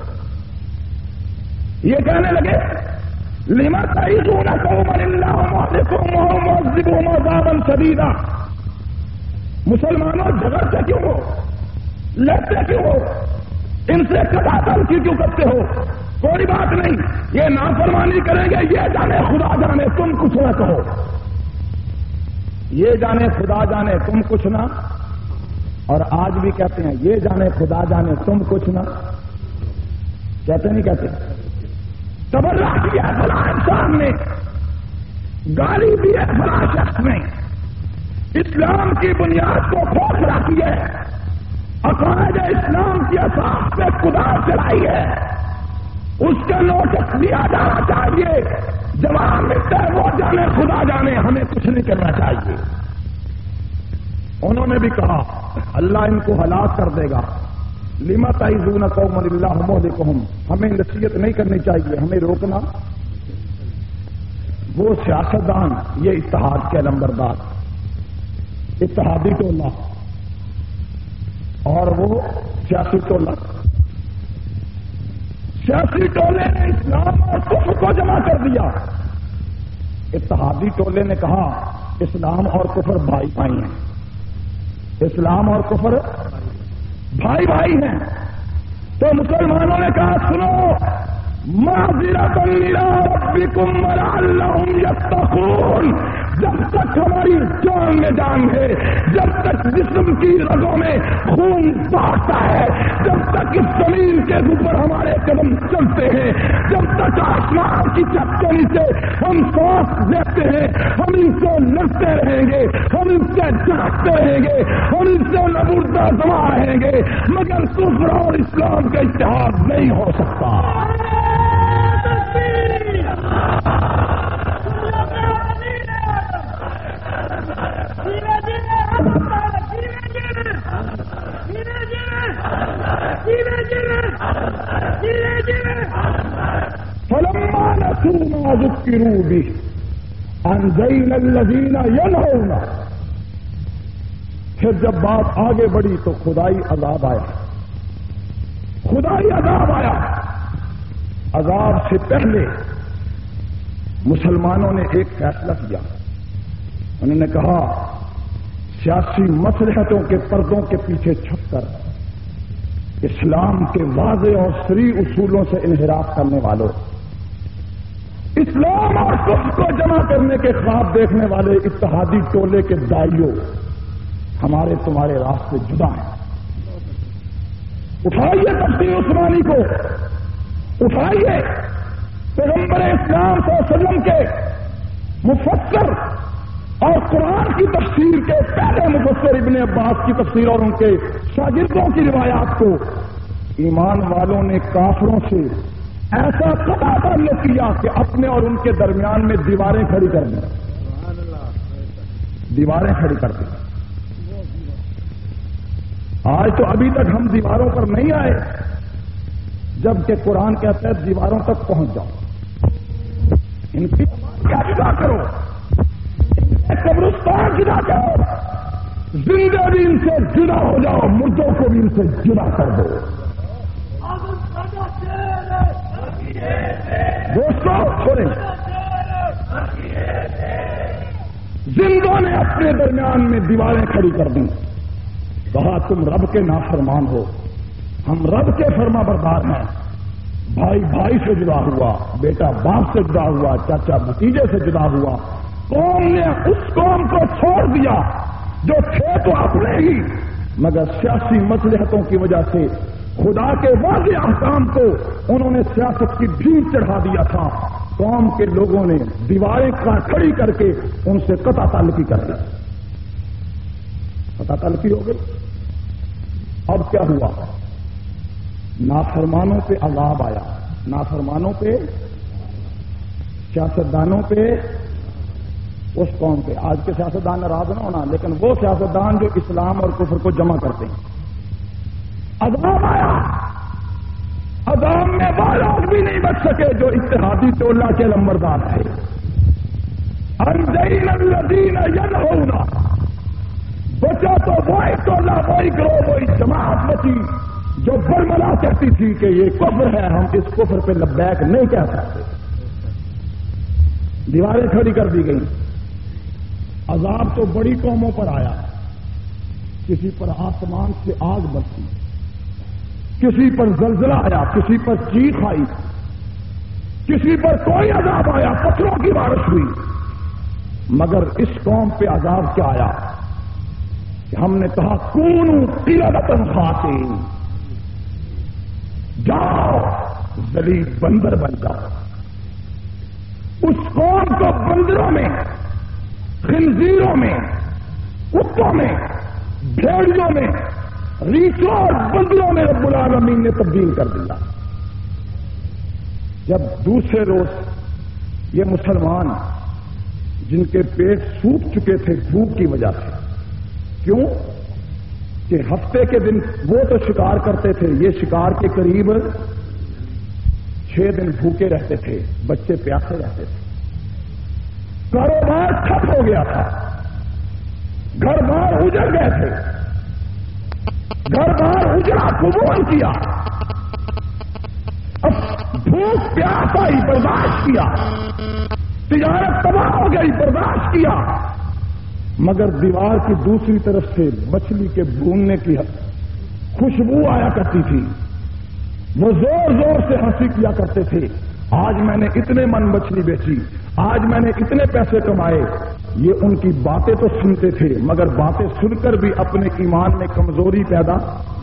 یہ کہنے لگے لما تعیذون قوما اللہ مہلکہم وہم معذبہم عذابا شدیدا، مسلمانوں جھگڑتے کیوں ہو، لڑتے کیوں ہو، ان سے قتال کیوں کرتے ہو، کوئی بات نہیں، یہ نافرمانی کریں گے، یہ جانے خدا جانے تم کچھ نہ کہو، یہ جانے خدا جانے تم کچھ نہ، اور آج بھی کہتے ہیں یہ جانے خدا جانے تم کچھ نہ، کہتے نہیں کہتے؟ تبرہ کیا فلاں انسان نے، گالی دی ہے فلاں شخص نے، اسلام کی بنیاد کو کھوکھلا کیا ہے، عقائد اسلام کی اساس پہ خدا چلائی ہے، اس کا نوٹس لیا جانا چاہیے۔ جواب ملتا ہے وہ جانے خدا جانے، ہمیں کچھ نہیں کرنا چاہیے۔ انہوں نے بھی کہا اللہ ان کو ہلاک کر دے گا، لما تعظون قوما اللہ مہلکہم، ہمیں نصیحت نہیں کرنی چاہیے، ہمیں روکنا۔ وہ سیاستدان، یہ اتحاد کے نمبردار، اتحادی ٹولہ، اور وہ سیاسی ٹولہ، سیاسی ٹولے نے اسلام اور کفر کو جمع کر دیا۔ اتحادی ٹولے نے کہا اسلام اور کفر بھائی بھائی ہیں، اسلام اور کفر بھائی بھائی ہیں۔ تو مسلمانوں نے کہا سنو، معذرۃ الی ربکم ولعلہم یتقون، جب تک ہماری جان میں جان ہے، جب تک جسم کی رگوں میں خون بہتا ہے، جب تک اس زمین کے اوپر ہمارے قدم چلتے ہیں، جب تک آسمان کی چھت کے نیچے ہم سانس لیتے ہیں، ہم ان سے لڑتے رہیں گے، ہم ان سے جھانکتے رہیں گے، ہم ان سے نبوردہ دما رہیں گے، مگر کفر اور اسلام کا اتحاد نہیں ہو سکتا۔ فلما نسوا ما ذكروا به أنجينا الذين ينهون، پھر جب بات آگے بڑھی تو خدائی عذاب آیا، خدائی عذاب آیا۔ عذاب سے پہلے مسلمانوں نے ایک فیصلہ کیا، انہوں نے کہا سیاسی مصلحتوں کے پردوں کے پیچھے چھپ کر اسلام کے واضح اور صریح اصولوں سے انحراف کرنے والوں، اسلام اور کفر کو جمع کرنے کے خواب دیکھنے والے اتحادی ٹولے کے دائیوں، ہمارے تمہارے راستے جدا ہیں۔ اٹھائیے تفسیر عثمانی کو، اٹھائیے پیغمبر اسلام صلی اللہ علیہ وسلم کے مفسر اور قرآن کی تفسیر کے پہلے مفسر ابن عباس کی تفسیر اور ان کے شاگردوں کی روایات کو ایمان والوں نے کافروں سے ایسا قطع تعلق کیا کہ اپنے اور ان کے درمیان میں دیواریں کھڑی کر دیں، دیواریں کھڑی کر دیں۔ آج تو ابھی تک ہم دیواروں پر نہیں آئے، جبکہ قرآن کہتا ہے دیواروں تک پہنچ جاؤ، ان کی کیا جدا کرو، قبرستان جدا کرو، زندہ بھی ان سے جدا ہو جاؤ، مردوں کو بھی ان سے جدا کر دو۔ دوستوں چھوڑیں، زندوں نے اپنے درمیان میں دیواریں کھڑی کر دیں، کہا تم رب کے نافرمان ہو، ہم رب کے فرما بردار ہیں۔ بھائی بھائی سے جدا ہوا، بیٹا باپ سے جدا ہوا، چاچا بھتیجے سے جدا ہوا، قوم نے اس قوم کو چھوڑ دیا جو تھے تو اپنے ہی، مگر سیاسی مصلحتوں کی وجہ سے خدا کے واضح احکام کو انہوں نے سیاست کی بھیڑ چڑھا دیا تھا۔ قوم کے لوگوں نے دیواریں کھڑی کر کے ان سے قطع تعلقی کر دی، قطع تعلقی ہو گئی۔ اب کیا ہوا؟ نافرمانوں پہ عذاب آیا، نافرمانوں پہ، سیاستدانوں پہ، اس قوم پہ۔ آج کے سیاستدان ناراض نہ ہونا، لیکن وہ سیاستدان جو اسلام اور کفر کو جمع کرتے ہیں، عذاب آیا۔ عذاب میں وہ لوگ بھی نہیں بچ سکے جو اتحادی ٹولہ کے لمبردار تھے۔ انجینا الذین ینہون، بچا تو وہی ٹولہ، وہی گروہ، وہی جماعت بچی جو برملا کہتی تھی کہ یہ کفر ہے، ہم اس کفر پہ لبیک نہیں کہہ سکتے۔ دیواریں کھڑی کر دی گئی۔ عذاب تو بڑی قوموں پر آیا، کسی پر آسمان سے آگ برسی، کسی پر زلزلہ آیا، کسی پر چیخ آئی، کسی پر کوئی عذاب آیا، پتھروں کی بارش ہوئی، مگر اس قوم پہ عذاب کیا آیا کہ ہم نے کہا کونوا قردۃ خاسئین، جاؤ ذلیل بندر بن جاؤ. اس قوم کو بندروں میں، خنزیروں میں، کتوں میں، بھیڑیوں میں، ریچھوں اور بندروں میں رب العالمین نے تبدیل کر دیا. جب دوسرے روز یہ مسلمان جن کے پیٹ سوکھ چکے تھے بھوک کی وجہ سے، کیوں کہ ہفتے کے دن وہ تو شکار کرتے تھے، یہ شکار کے قریب 6 دن بھوکے رہتے تھے، بچے پیاسے رہتے تھے، کاروبار ٹھپ ہو گیا تھا، گھر بار اجڑ گئے تھے، گھر بار اجڑا قبول کیا، اب بھوک پیاس آئی برداشت کیا، تجارت تباہ ہو گئی برداشت کیا، مگر دیوار کی دوسری طرف سے مچھلی کے بھوننے کی خوشبو آیا کرتی تھی. وہ زور زور سے ہنسی کیا کرتے تھے، آج میں نے اتنے من مچھلی بیچی، آج میں نے اتنے پیسے کمائے. یہ ان کی باتیں تو سنتے تھے مگر باتیں سن کر بھی اپنے ایمان میں کمزوری پیدا.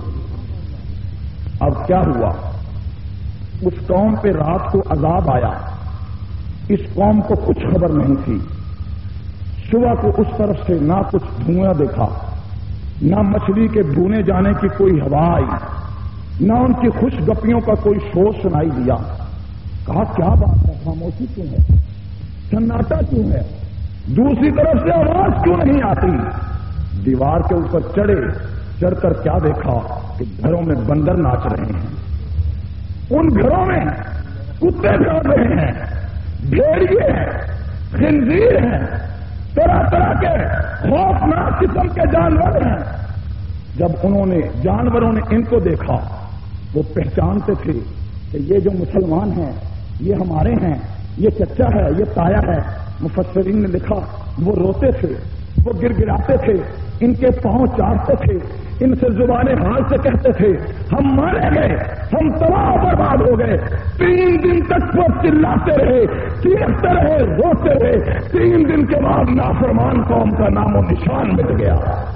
اب کیا ہوا؟ اس قوم پہ رات کو عذاب آیا. اس قوم کو کچھ خبر نہیں تھی. صبح کو اس طرف سے نہ کچھ دھواں دیکھا، نہ مچھلی کے بھونے جانے کی کوئی ہوا آئی، نہ ان کی خوش گپیوں کا کوئی شور سنائی دیا. کہا کیا بات ہے، خاموشی کیوں ہے، سناٹا کیوں ہے، دوسری طرف سے آواز کیوں نہیں آتی؟ دیوار کے اوپر چڑھ کر کیا دیکھا کہ گھروں میں بندر ناچ رہے ہیں، ان گھروں میں کتے دوڑ رہے ہیں، بھیڑیے ہیں، خنزیر ہیں، طرح طرح کے خوفناک قسم کے جانور ہیں. جب جانوروں نے ان کو دیکھا، وہ پہچانتے تھے کہ یہ جو مسلمان ہیں یہ ہمارے ہیں، یہ چچا ہے، یہ تایا ہے. مفسرین نے لکھا وہ روتے تھے، وہ گر گراتے تھے، ان کے پاؤں چاٹتے تھے، ان سے زبان حال سے کہتے تھے ہم مارے گئے، ہم تباہ برباد ہو گئے. 3 دن تک وہ چلاتے رہے، چیختے رہے، روتے رہے. 3 دن کے بعد نافرمان قوم کا نام و نشان مٹ گیا.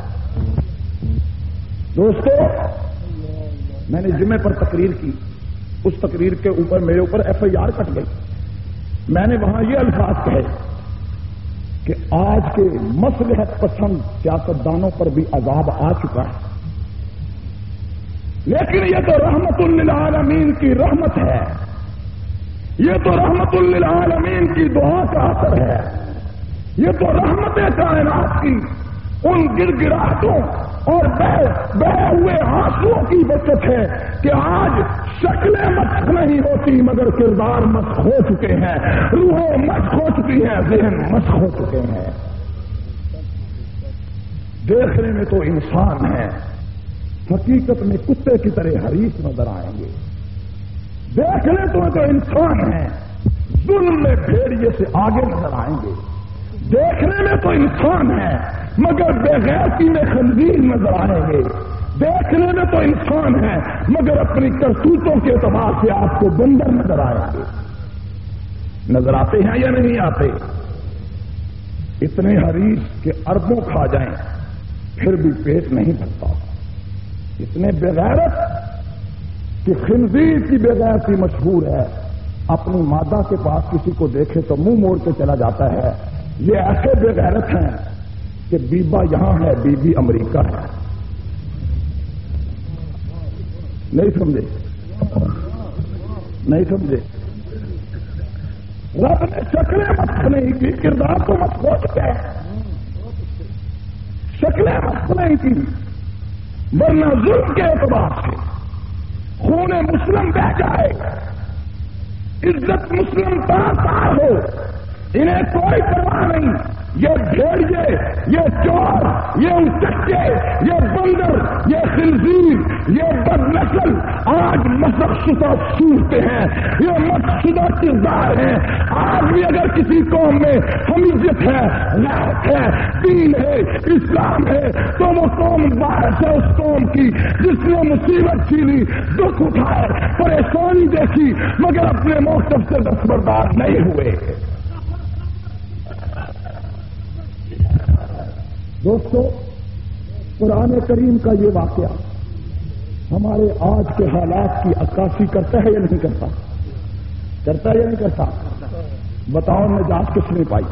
دوستو، میں نے جمعے پر تقریر کی، اس تقریر کے اوپر میرے اوپر FIR کٹ گئی. میں نے وہاں یہ الفاظ کہے کہ آج کے مصلحت پسند سیاستدانوں پر بھی عذاب آ چکا ہے، لیکن یہ تو رحمت للعالمین کی رحمت ہے، یہ تو رحمت للعالمین کی دعا کا اثر ہے، یہ تو رحمت کائنات کی ان گر گراہٹوں اور بہے ہوئے آنسوؤں کی بچت ہے کہ آج شکلیں مسخ نہیں ہوتی مگر کردار مسخ ہو چکے ہیں، روحیں مسخ ہو چکی ہیں، ذہن مسخ ہو چکے ہیں. دیکھنے میں تو انسان ہے، حقیقت میں کتے کی طرح حریص نظر آئیں گے. دیکھنے تو انسان ہے، ظلم میں بھیڑیے سے آگے نظر آئیں گے. دیکھنے میں تو انسان ہے مگر بے غیرتی میں خنزیر نظر آئیں گے. دیکھنے میں تو انسان ہے مگر اپنی کرتوتوں کے اعتبار سے آپ کو بندر نظر آئیں گے. نظر آتے ہیں یا نہیں آتے؟ اتنے حریص کہ اربوں کھا جائیں پھر بھی پیٹ نہیں بھرتا. اتنے بغیرت کہ خنزیر کی بغیرتی مشہور ہے، اپنی مادہ کے پاس کسی کو دیکھے تو منہ موڑ کے چلا جاتا ہے. یہ ایسے بغیرت ہیں کہ بیبا یہاں ہے، بیوی امریکہ ہے. نہیں سمجھے؟ نہیں سمجھے؟ رب نے شکلیں مسخ نہیں کی، کردار تو مسخ ہو چکے ہیں. شکلیں مسخ نہیں کی، ورنہ ظلم کے اعتبار سے خون مسلم بہ جائے، عزت مسلم تار ہو، انہیں کوئی پرواہ نہیں. یہ بھیڑیے، یہ چور، یہ اچکے، یہ بندر، یہ خنزیر، یہ بد نسل آج مسخ شدہ صورتیں ہیں، یہ مسخ شدہ کردار ہیں. آج بھی اگر کسی قوم میں حمیت ہے، غیرت ہے، دین ہے، اسلام ہے تو وہ قوم باعث ہے اس قوم کی جس نے مصیبت جھیلی، دکھ اٹھائے، پریشانی دیکھی مگر اپنے موقف سے دستبردار نہیں ہوئے. دوستو، قرآن کریم کا یہ واقعہ ہمارے آج کے حالات کی عکاسی کرتا ہے یا نہیں کرتا؟ کرتا یا نہیں کرتا؟ بتاؤ نجات کس نے پائی؟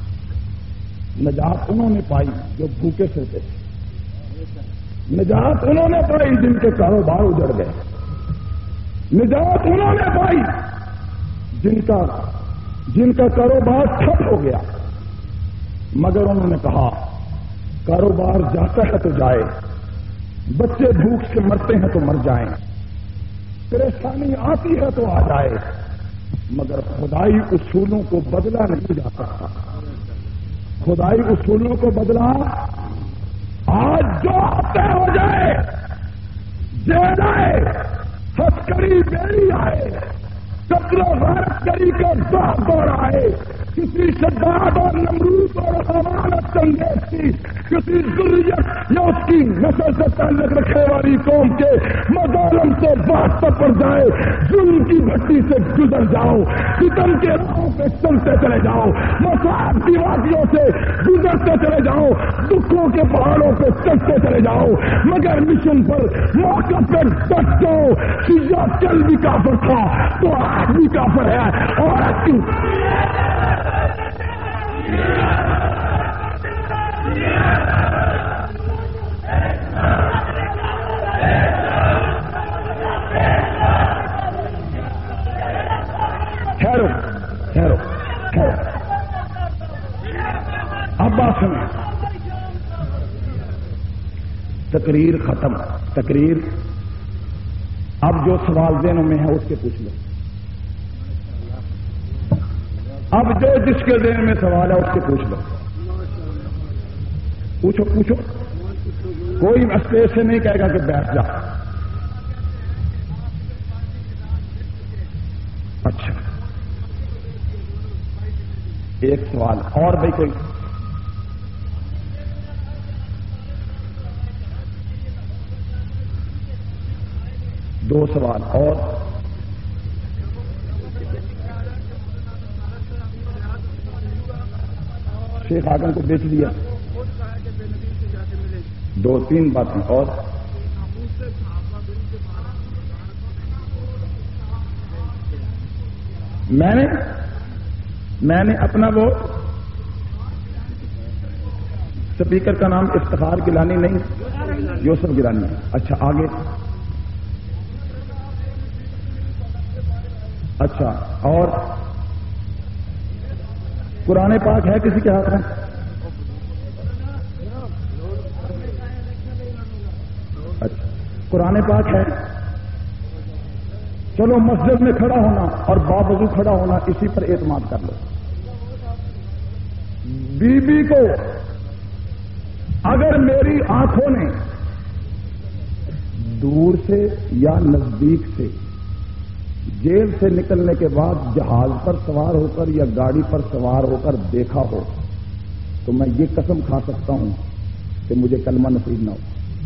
نجات انہوں نے پائی جو بھوکے سوتے تھے، نجات انہوں نے پائی جن کے کاروبار اجڑ گئے، نجات انہوں نے پائی جن کا کاروبار ٹھپ ہو گیا، مگر انہوں نے کہا کاروبار جاتا ہے تو جائے، بچے بھوک سے مرتے ہیں تو مر جائیں، پریشانی آتی ہے تو آ جائے، مگر خدائی اصولوں کو بدلا نہیں جا سکتا، خدائی اصولوں کو بدلا آج جو آتے ہو جائے، جیل آئے، ہتھکڑی بیڑی آئے، قتل و غارت کری کا دور آئے، کسی شداد اور نمرود اور حمان چنگیز کی کسی ذریت یا اس کی نسل سے تعلق رکھنے والی قوم کے مظالم سے بات پڑ جائے، ظلم کی بھٹی سے گزر جاؤ، ستم کے راہوں پہ چلتے چلے جاؤ، مصائب کی وادیوں سے گزرتے چلے جاؤ، دکھوں کے پہاڑوں پہ چلتے چلے جاؤ، مگر مشن پر موقع پر ڈٹ جاؤ۔ سیاہ کل بھی کافر تھا تو آج بھی کافر ہے، اور ٹھہرو اب بات سنیں، تقریر ختم، تقریر اب جو سوال ذہنوں میں ہے اس کے پوچھ لو، اب جو جس کے ذہن میں سوال ہے اس کے پوچھ لو، پوچھو، کوئی اسٹیج سے نہیں کہے گا کہ بیٹھ جا۔ اچھا ایک سوال اور، بھائی کوئی؟ دو سوال اور؟ شیخ آگن کو بیچ دیا، دو تین باتیں اور؟ میں نے اپنا وہ سپیکر کا نام افتخار گیلانی نہیں، یوسف گیلانی ہے۔ اچھا آگے؟ اچھا اور قرآن پاک ہے کسی کے ہاتھ میں؟ اچھا قرآن پاک ہے، چلو مسجد میں کھڑا ہونا اور باوضو کھڑا ہونا اسی پر اعتماد کر لو۔ بی بی کو اگر میری آنکھوں نے دور سے یا نزدیک سے جیل سے نکلنے کے بعد جہاز پر سوار ہو کر یا گاڑی پر سوار ہو کر دیکھا ہو تو میں یہ قسم کھا سکتا ہوں کہ مجھے کلمہ نصیب نہ ہو۔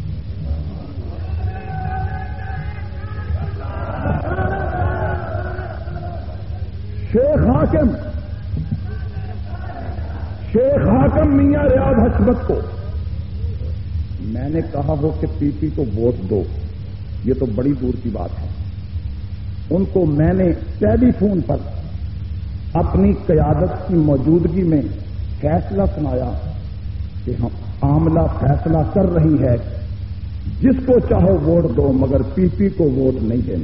شیخ حاکم میاں ریاض حسبت کو میں نے کہا وہ کہ پی پی کو ووٹ دو، یہ تو بڑی دور کی بات ہے۔ ان کو میں نے ٹیلی فون پر اپنی قیادت کی موجودگی میں فیصلہ سنایا کہ ہم عاملہ فیصلہ کر رہی ہے، جس کو چاہو ووٹ دو مگر پی پی کو ووٹ نہیں دینا۔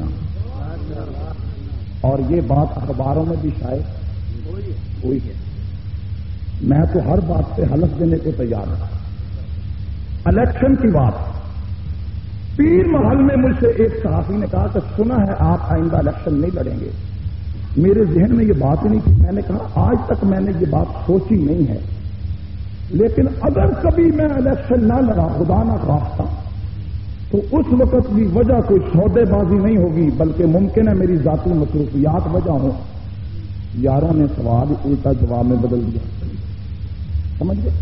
اور یہ بات اخباروں میں بھی شاید ہوئی ہے، میں تو ہر بات پہ حلف دینے کو تیار ہوں۔ الیکشن کی بات، پیر محل میں مجھ سے ایک صحافی نے کہا کہ سنا ہے آپ آئندہ الیکشن نہیں لڑیں گے۔ میرے ذہن میں یہ بات ہی نہیں تھی، میں نے کہا آج تک میں نے یہ بات سوچی نہیں ہے، لیکن اگر کبھی میں الیکشن نہ لڑا خدا نہ خواستہ تو اس وقت بھی وجہ کوئی سودے بازی نہیں ہوگی، بلکہ ممکن ہے میری ذاتی مصروفیات وجہ ہوں۔ یاروں نے سوال الٹا جواب میں بدل دیا، سمجھ گئے؟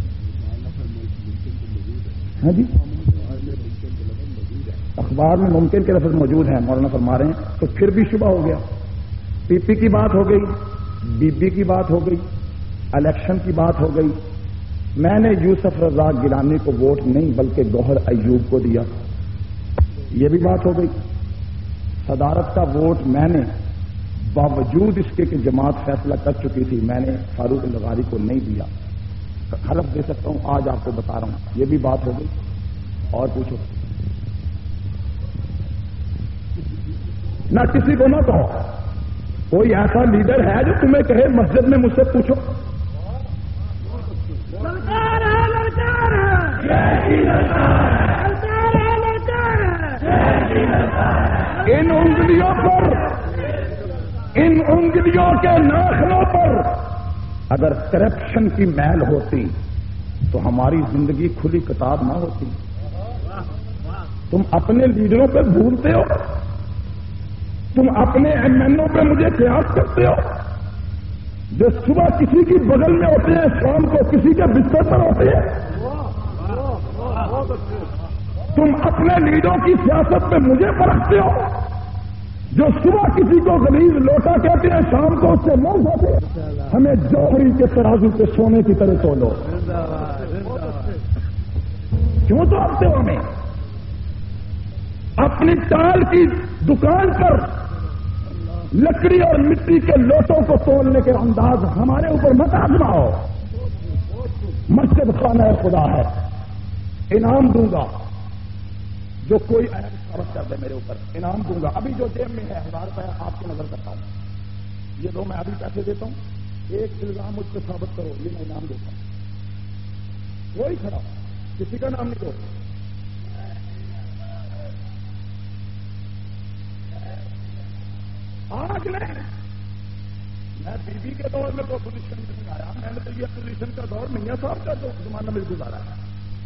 ہاں جی، اخبار میں ممکن کے لفظ موجود ہیں، مولانا فرما رہے ہیں، تو پھر بھی شبہ ہو گیا۔ پی پی کی بات ہو گئی، بی بی کی بات ہو گئی، الیکشن کی بات ہو گئی۔ میں نے یوسف رزاق گیلانی کو ووٹ نہیں بلکہ گوہر ایوب کو دیا، یہ بھی بات ہو گئی۔ صدارت کا ووٹ میں نے باوجود اس کے کہ جماعت فیصلہ کر چکی تھی میں نے فاروق الغاری کو نہیں دیا. حلف دے سکتا ہوں آج آپ کو بتا رہا ہوں. یہ بھی بات ہو گئی. اور پوچھو نہ کسی کو نہ کہو. کوئی ایسا لیڈر ہے جو تمہیں کہے مسجد میں مجھ سے پوچھو. ان انگلیوں پر، ان انگلیوں کے ناخنوں پر اگر کرپشن کی میل ہوتی تو ہماری زندگی کھلی کتاب نہ ہوتی. تم اپنے لیڈروں پہ بھولتے ہو، تم اپنے ایم این او پہ مجھے قیاس کرتے ہو جو صبح کسی کی بغل میں ہوتے ہیں شام کو کسی کے بستر پر ہوتے ہیں. تم اپنے لیڈروں کی سیاست پہ مجھے پرکھتے ہو جو صبح کسی کو غلیظ لوٹا کہتے ہیں شام کو اس سے منہ ہوتے ہیں. ہمیں جوہری کے ترازو پہ سونے کی طرح تولو. کیوں تو آتے ہو ہمیں؟ اپنی ٹال کی دکان پر لکڑی اور مٹی کے لوٹوں کو تولنے کے انداز ہمارے اوپر مت آزماؤ. مسجد خانہ خدا ہے. انعام دوں گا جو کوئی عیب ثابت کر دے میرے اوپر. انعام دوں گا. ابھی جو جیب میں ہے 1000 روپے آپ کی نظر کرتا ہوں. یہ دو میں ابھی پیسے دیتا ہوں. ایک الزام مجھ پہ ثابت کرو یہ میں انعام دیتا ہوں. وہی کھڑا کسی کا نام نہیں دو. آج نہیں میں بی بی کے دور میں تو پوزیشن نہیں آیا. میں نے تو یہ پوزیشن کا دور میاں صاحب کا تو زمانہ میں گزارا ہے.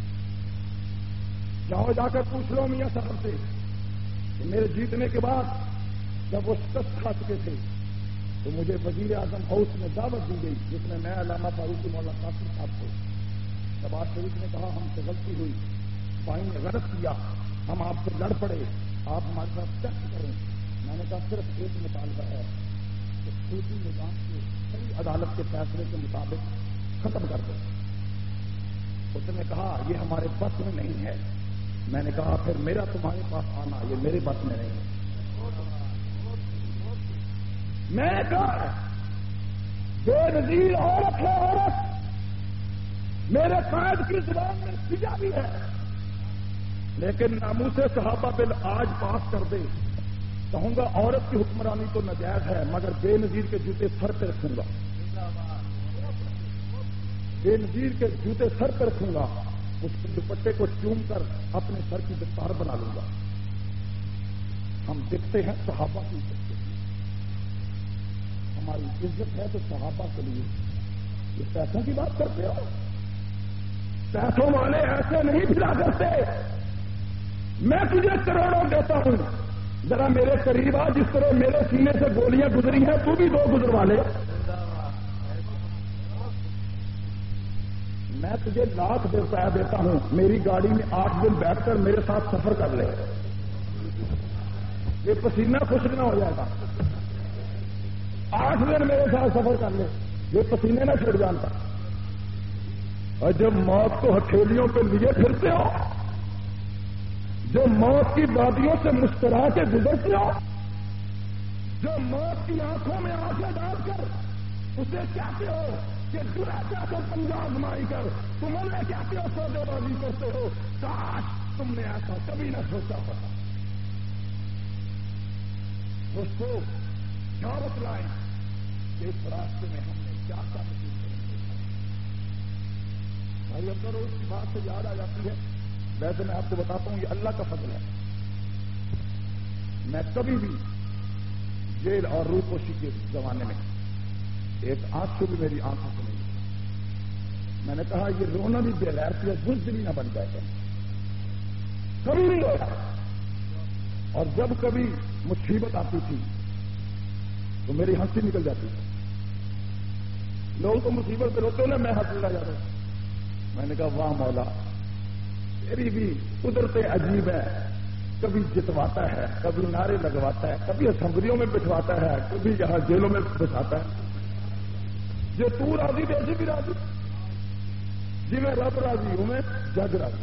جاؤ جا کر پوچھ لو میاں صاحب سے کہ میرے جیتنے کے بعد جب وہ شکست کھا چکے تھے تو مجھے وزیر اعظم ہاؤس میں دعوت دی گئی جس میں میں علامہ فاروق مولا قاسم صاحب کو. شہباز شریف نے کہا ہم سے غلطی ہوئی، بھائی نے غلط کیا، ہم آپ سے لڑ پڑے، آپ ہمارے ساتھ ٹیسٹ کریں. میں نے کہا صرف ایک مطالبہ ہے کہ خصوصی نظام کے صحیح عدالت کے فیصلے کے مطابق ختم کر دو. اس نے کہا یہ ہمارے بس میں نہیں ہے. میں نے کہا پھر میرا تمہارے پاس آنا یہ میرے بس میں نہیں ہے. میں نے کہا بے نظیر عورت ہے عورت. میرے قائد کی زبان میں سجا بھی ہے لیکن ناموس صحابہ بل آج پاس کر دے. کہوں گا عورت کی حکمرانی تو ناجائز ہے مگر بے نظیر کے جوتے سر پہ رکھوں گا. بے نظیر کے جوتے سر پہ رکھوں گا. اس کے دوپٹے کو چوم کر اپنے سر کی دستار بنا لوں گا. ہم دیکھتے ہیں صحابہ کی عزت کے لیے. ہماری عزت ہے تو صحابہ کے لیے. یہ پیسوں کی بات کرتے ہو؟ پیسوں والے ایسے نہیں پھلا کرتے. میں تجھے کروڑوں دیتا ہوں ذرا میرے قریب آ. جس طرح میرے سینے سے گولیاں گزری ہیں تو بھی 2 گزروا لے. میں تجھے لاکھ روپیہ دیتا ہوں میری گاڑی میں 8 دن بیٹھ کر میرے ساتھ سفر کر لے. یہ پسینہ خشک نہ ہو جائے گا. 8 دن میرے ساتھ سفر کر لے یہ پسینے نہ چھوڑ جانتا. اور جب موت کو ہتھیلیوں پہ لیے پھرتے ہو، جو موت کی وادیوں سے مسکرا کے گزرتے ہو، جو موت کی آنکھوں میں آنکھیں ڈال کر اسے کہتے ہو کہ برا کیا تو پنجاب مائی کر، تم انہیں کہتے ہو سودے بازی کرتے ہو. کاش تم نے ایسا کبھی نہ سوچا ہوتا. دوستو کیا بتلائیں کہ اس راستے میں ہم نے کیا کیا نصیب کریں گے. بھائی اگر اس کی بات سے یاد آ جاتی ہے. ویسے میں آپ کو بتاتا ہوں یہ اللہ کا فضل ہے. میں کبھی بھی جیل اور روپوشی کے زمانے میں ایک آنکھ بھی میری آنکھوں سے نہیں. میں نے کہا یہ رونا بھی بے غیرتی ہے بزدل نہ بن جائے گا. کبھی نہیں رویا. اور جب کبھی مصیبت آتی تھی تو میری ہنسی نکل جاتی تھی. لوگ تو مصیبت پہ روتے ہو نا، میں ہنس لگا جاتا ہوں. میں نے کہا واہ مولا تیری بھی قدرت عجیب ہے. کبھی جتواتا ہے، کبھی نعرے لگواتا ہے، کبھی اسمبلیوں میں بٹھواتا ہے، کبھی یہاں جیلوں میں بٹھاتا ہے. جو تو راضی ویسے بھی راضی، جی میں رب راضی ہوں، میں جج راضی.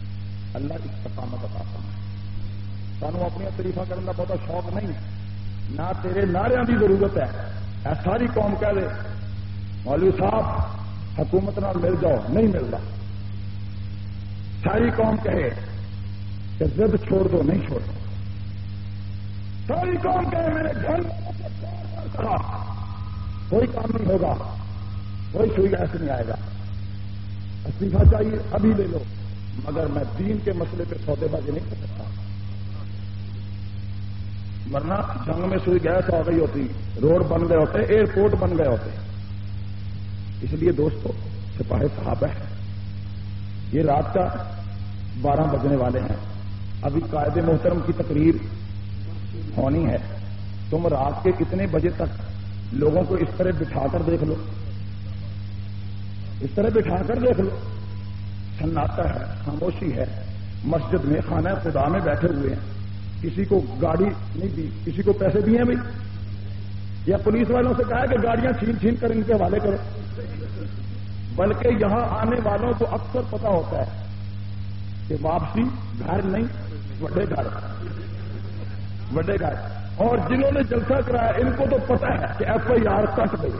اللہ استقامت عطا فرمائے. سانو اپنی تعریفاں کرنے کا بہت شوق نہیں نہ تیرے نعروں کی ضرورت ہے. اے ساری قوم کہہ دے مولوی صاحب حکومت نال مل جاؤ، نہیں ملتا. ساری قوم کہے کہ ضد چھوڑ دو، نہیں چھوڑ دو. ساری قوم کہے میرے گھر کہا کوئی کام نہیں ہوگا، کوئی سوئی ایسے نہیں آئے گا، استعفا چاہیے ابھی لے لو، مگر میں دین کے مسئلے پہ سودے بازی نہیں کر سکتا. ورنہ جنگ میں سوئی گیس آ گئی ہوتی، روڈ بن گئے ہوتے، ایئرپورٹ بن گئے ہوتے. اس لیے دوستو سپاہی صحابہ ہے، یہ رات کا 12 بجنے والے ہیں، ابھی قائد محترم کی تقریر ہونی ہے. تم رات کے کتنے بجے تک لوگوں کو اس طرح بٹھا کر دیکھ لو، اس طرح بٹھا کر دیکھ لو. سناٹا ہے، خاموشی ہے، مسجد میں خانہ خدا میں بیٹھے ہوئے ہیں، کسی کو گاڑی نہیں دی، کسی کو پیسے دیے بھائی، یا پولیس والوں سے کہا کہ گاڑیاں چھین چھین کر ان کے حوالے کرو. بلکہ یہاں آنے والوں کو اکثر پتا ہوتا ہے کہ واپسی گھر نہیں، بڑے گھر، بڑے گھر. اور جنہوں نے جلسہ کرایا ان کو تو پتا ہے کہ ایف آئی آر کٹ گئی،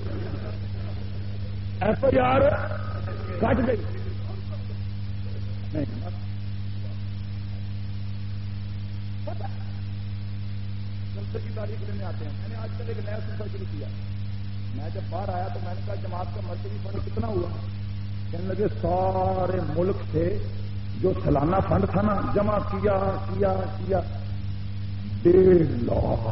ایف آئی آر کٹ گئی. نہیں جلسے کی تاریخ لینے آتے ہیں. میں نے آج کل ایک نیا سلسلہ شروع کیا. میں جب باہر آیا تو میں نے کہا جماعت کا مرکزی فنڈ کتنا ہوا؟ کہنے لگے سارے ملک سے جو سالانہ فنڈ تھا نا جمع کیا 1.5 لاکھ.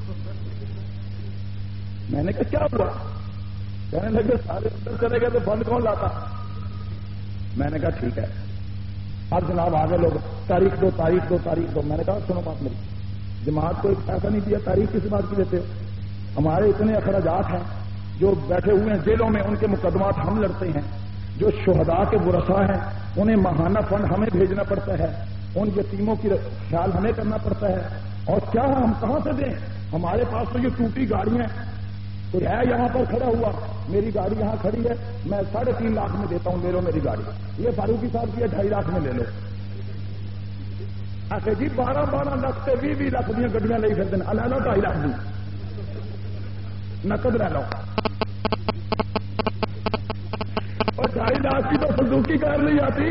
میں نے کہا کیا ہوا؟ کہنے لگے سارے اندر چلے گئے تو فنڈ کون لاتا؟ میں نے کہا ٹھیک ہے. اب جناب آگے لوگ تاریخ دو. میں نے کہا سنو بات میری، جماعت کو ایک پیسہ نہیں دیا، تاریخ کس بات کی دیتے ہو؟ ہمارے اتنے اخراجات ہیں، جو بیٹھے ہوئے ہیں جیلوں میں ان کے مقدمات ہم لڑتے ہیں، جو شہداء کے ورثاء ہیں انہیں ماہانہ فنڈ ہمیں بھیجنا پڑتا ہے، ان یتیموں کی خیال ہمیں کرنا پڑتا ہے. اور کیا ہم کہاں سے دیں؟ ہمارے پاس تو یہ ٹوٹی گاڑیاں، کوئی ہے یہاں پر کھڑا ہوا، میری گاڑی یہاں کھڑی ہے، میں 3.5 لاکھ میں دیتا ہوں، لے لو میری گاڑی. یہ فاروقی صاحب کی 2.5 لاکھ میں لے لو. ایسے جی 12 لاکھ سے 20 لاکھ دیا گڈیاں لے پھرتے ہیں، لے لو 2.5 لاکھ دی نقد لے لو. اور 2.5 لاکھ کی تو صندوقی کار نہیں آتی،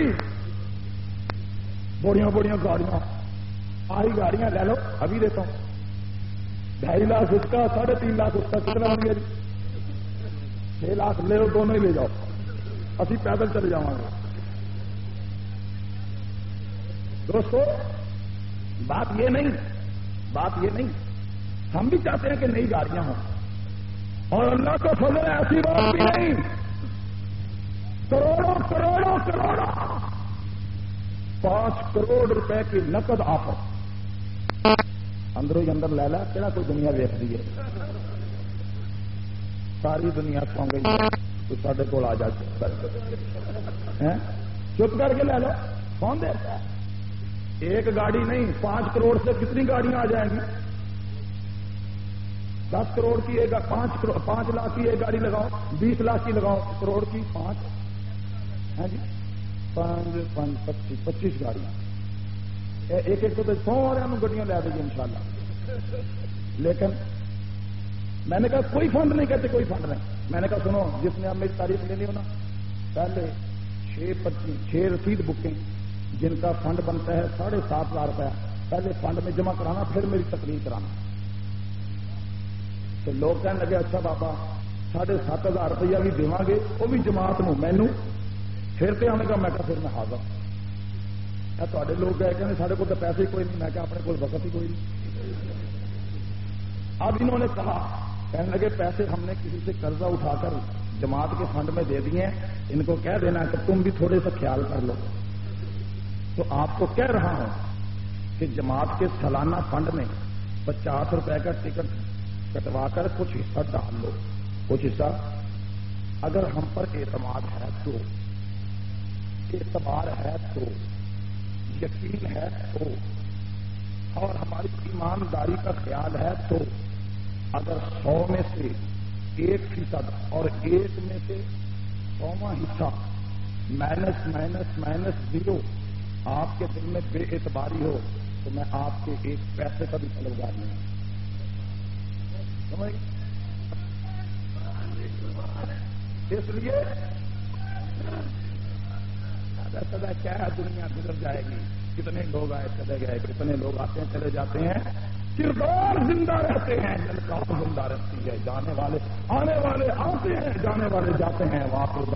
بڑیاں گاڑیاں، آئی گاڑیاں لے لو ابھی دیتا ہوں. 2.5 لاکھ اس کا، 3.5 لاکھ اس کا، کتنا بن گیا جی؟ 6 لاکھ لے لو، دونوں ہی لے جاؤ، اسی پیدل چلے جاؤں گے. دوستو بات یہ نہیں، ہم بھی چاہتے ہیں کہ نئی گاڑیاں ہوں، اور اللہ کو فضل ہے ایسی بات بھی نہیں. کروڑوں 5 کروڑ روپے کی نقد آفت اندروں ہی اندر لے لا، کہڑا کوئی دنیا دیکھ رہی ہے؟ ساری دنیا سو گئی تو سارے کو آ جا چپ کر کے لے لو. کون دیتا ہے؟ ایک گاڑی نہیں، 5 کروڑ سے کتنی گاڑیاں آ جائیں گی؟ 10 کروڑ کی 5 لاکھ کی ایک گاڑی لگاؤ، 20 لاکھ کی لگاؤ، کروڑ کی 5 ہے جی، 25 گاڑیاں. ایک کو تو 100 والوں گڈیاں لے دیں انشاءاللہ. لیکن میں نے کہا کوئی فنڈ نہیں، کہتے کوئی فنڈ نہیں. میں نے کہا سنو، جس نے اب میری تاریخ لینی ہو نا، پہلے 6 رسید بکیں جن کا فنڈ بنتا ہے 7,500 روپیہ، پہلے فنڈ میں جمع کرانا، پھر میری تقریر کرانا. تو لوگ کہنے لگے اچھا بابا 7,500 روپیہ بھی دے گے، وہ بھی جماعت نو، مینو پھر تو آنے کا. میں کہا پھر میں حاضر. تے لوگ گئے کہ سارے کو تو پیسے ہی کوئی نہیں. میں کہا اپنے کو وقت ہی کوئی نہیں. اب انہوں نے کہا، کہنے لگے پیسے ہم نے کسی سے قرضہ اٹھا کر جماعت کے فنڈ میں دے دیے ہیں، ان کو کہہ دینا کہ تم بھی تھوڑے سا خیال کر لو. تو آپ کو کہہ رہا ہوں کہ جماعت کے سالانہ فنڈ میں 50 روپے کا ٹکٹ کٹوا کر کچھ حصہ ڈال لو، کچھ حصہ. اگر ہم پر اعتماد ہے تو، اعتبار ہے تو، یقین ہے تو، اور ہماری ایمانداری کا خیال ہے تو، اگر 100 میں سے 1% اور 1 میں سے 100واں حصہ -0 آپ کے دل میں بے اعتباری ہو تو میں آپ کے 1 پیسے کا بھی طلبگار نہیں ہوں. اس لیے سدا کیا ہے، دنیا گزر جائے گی، کتنے لوگ آئے چلے گئے، کتنے لوگ آتے ہیں چلے جاتے ہیں، کردار زندہ رہتے ہیں، جلکار زندہ رہتی ہے، جانے والے آنے والے آتے ہیں، جانے والے جاتے ہیں، وہاں پر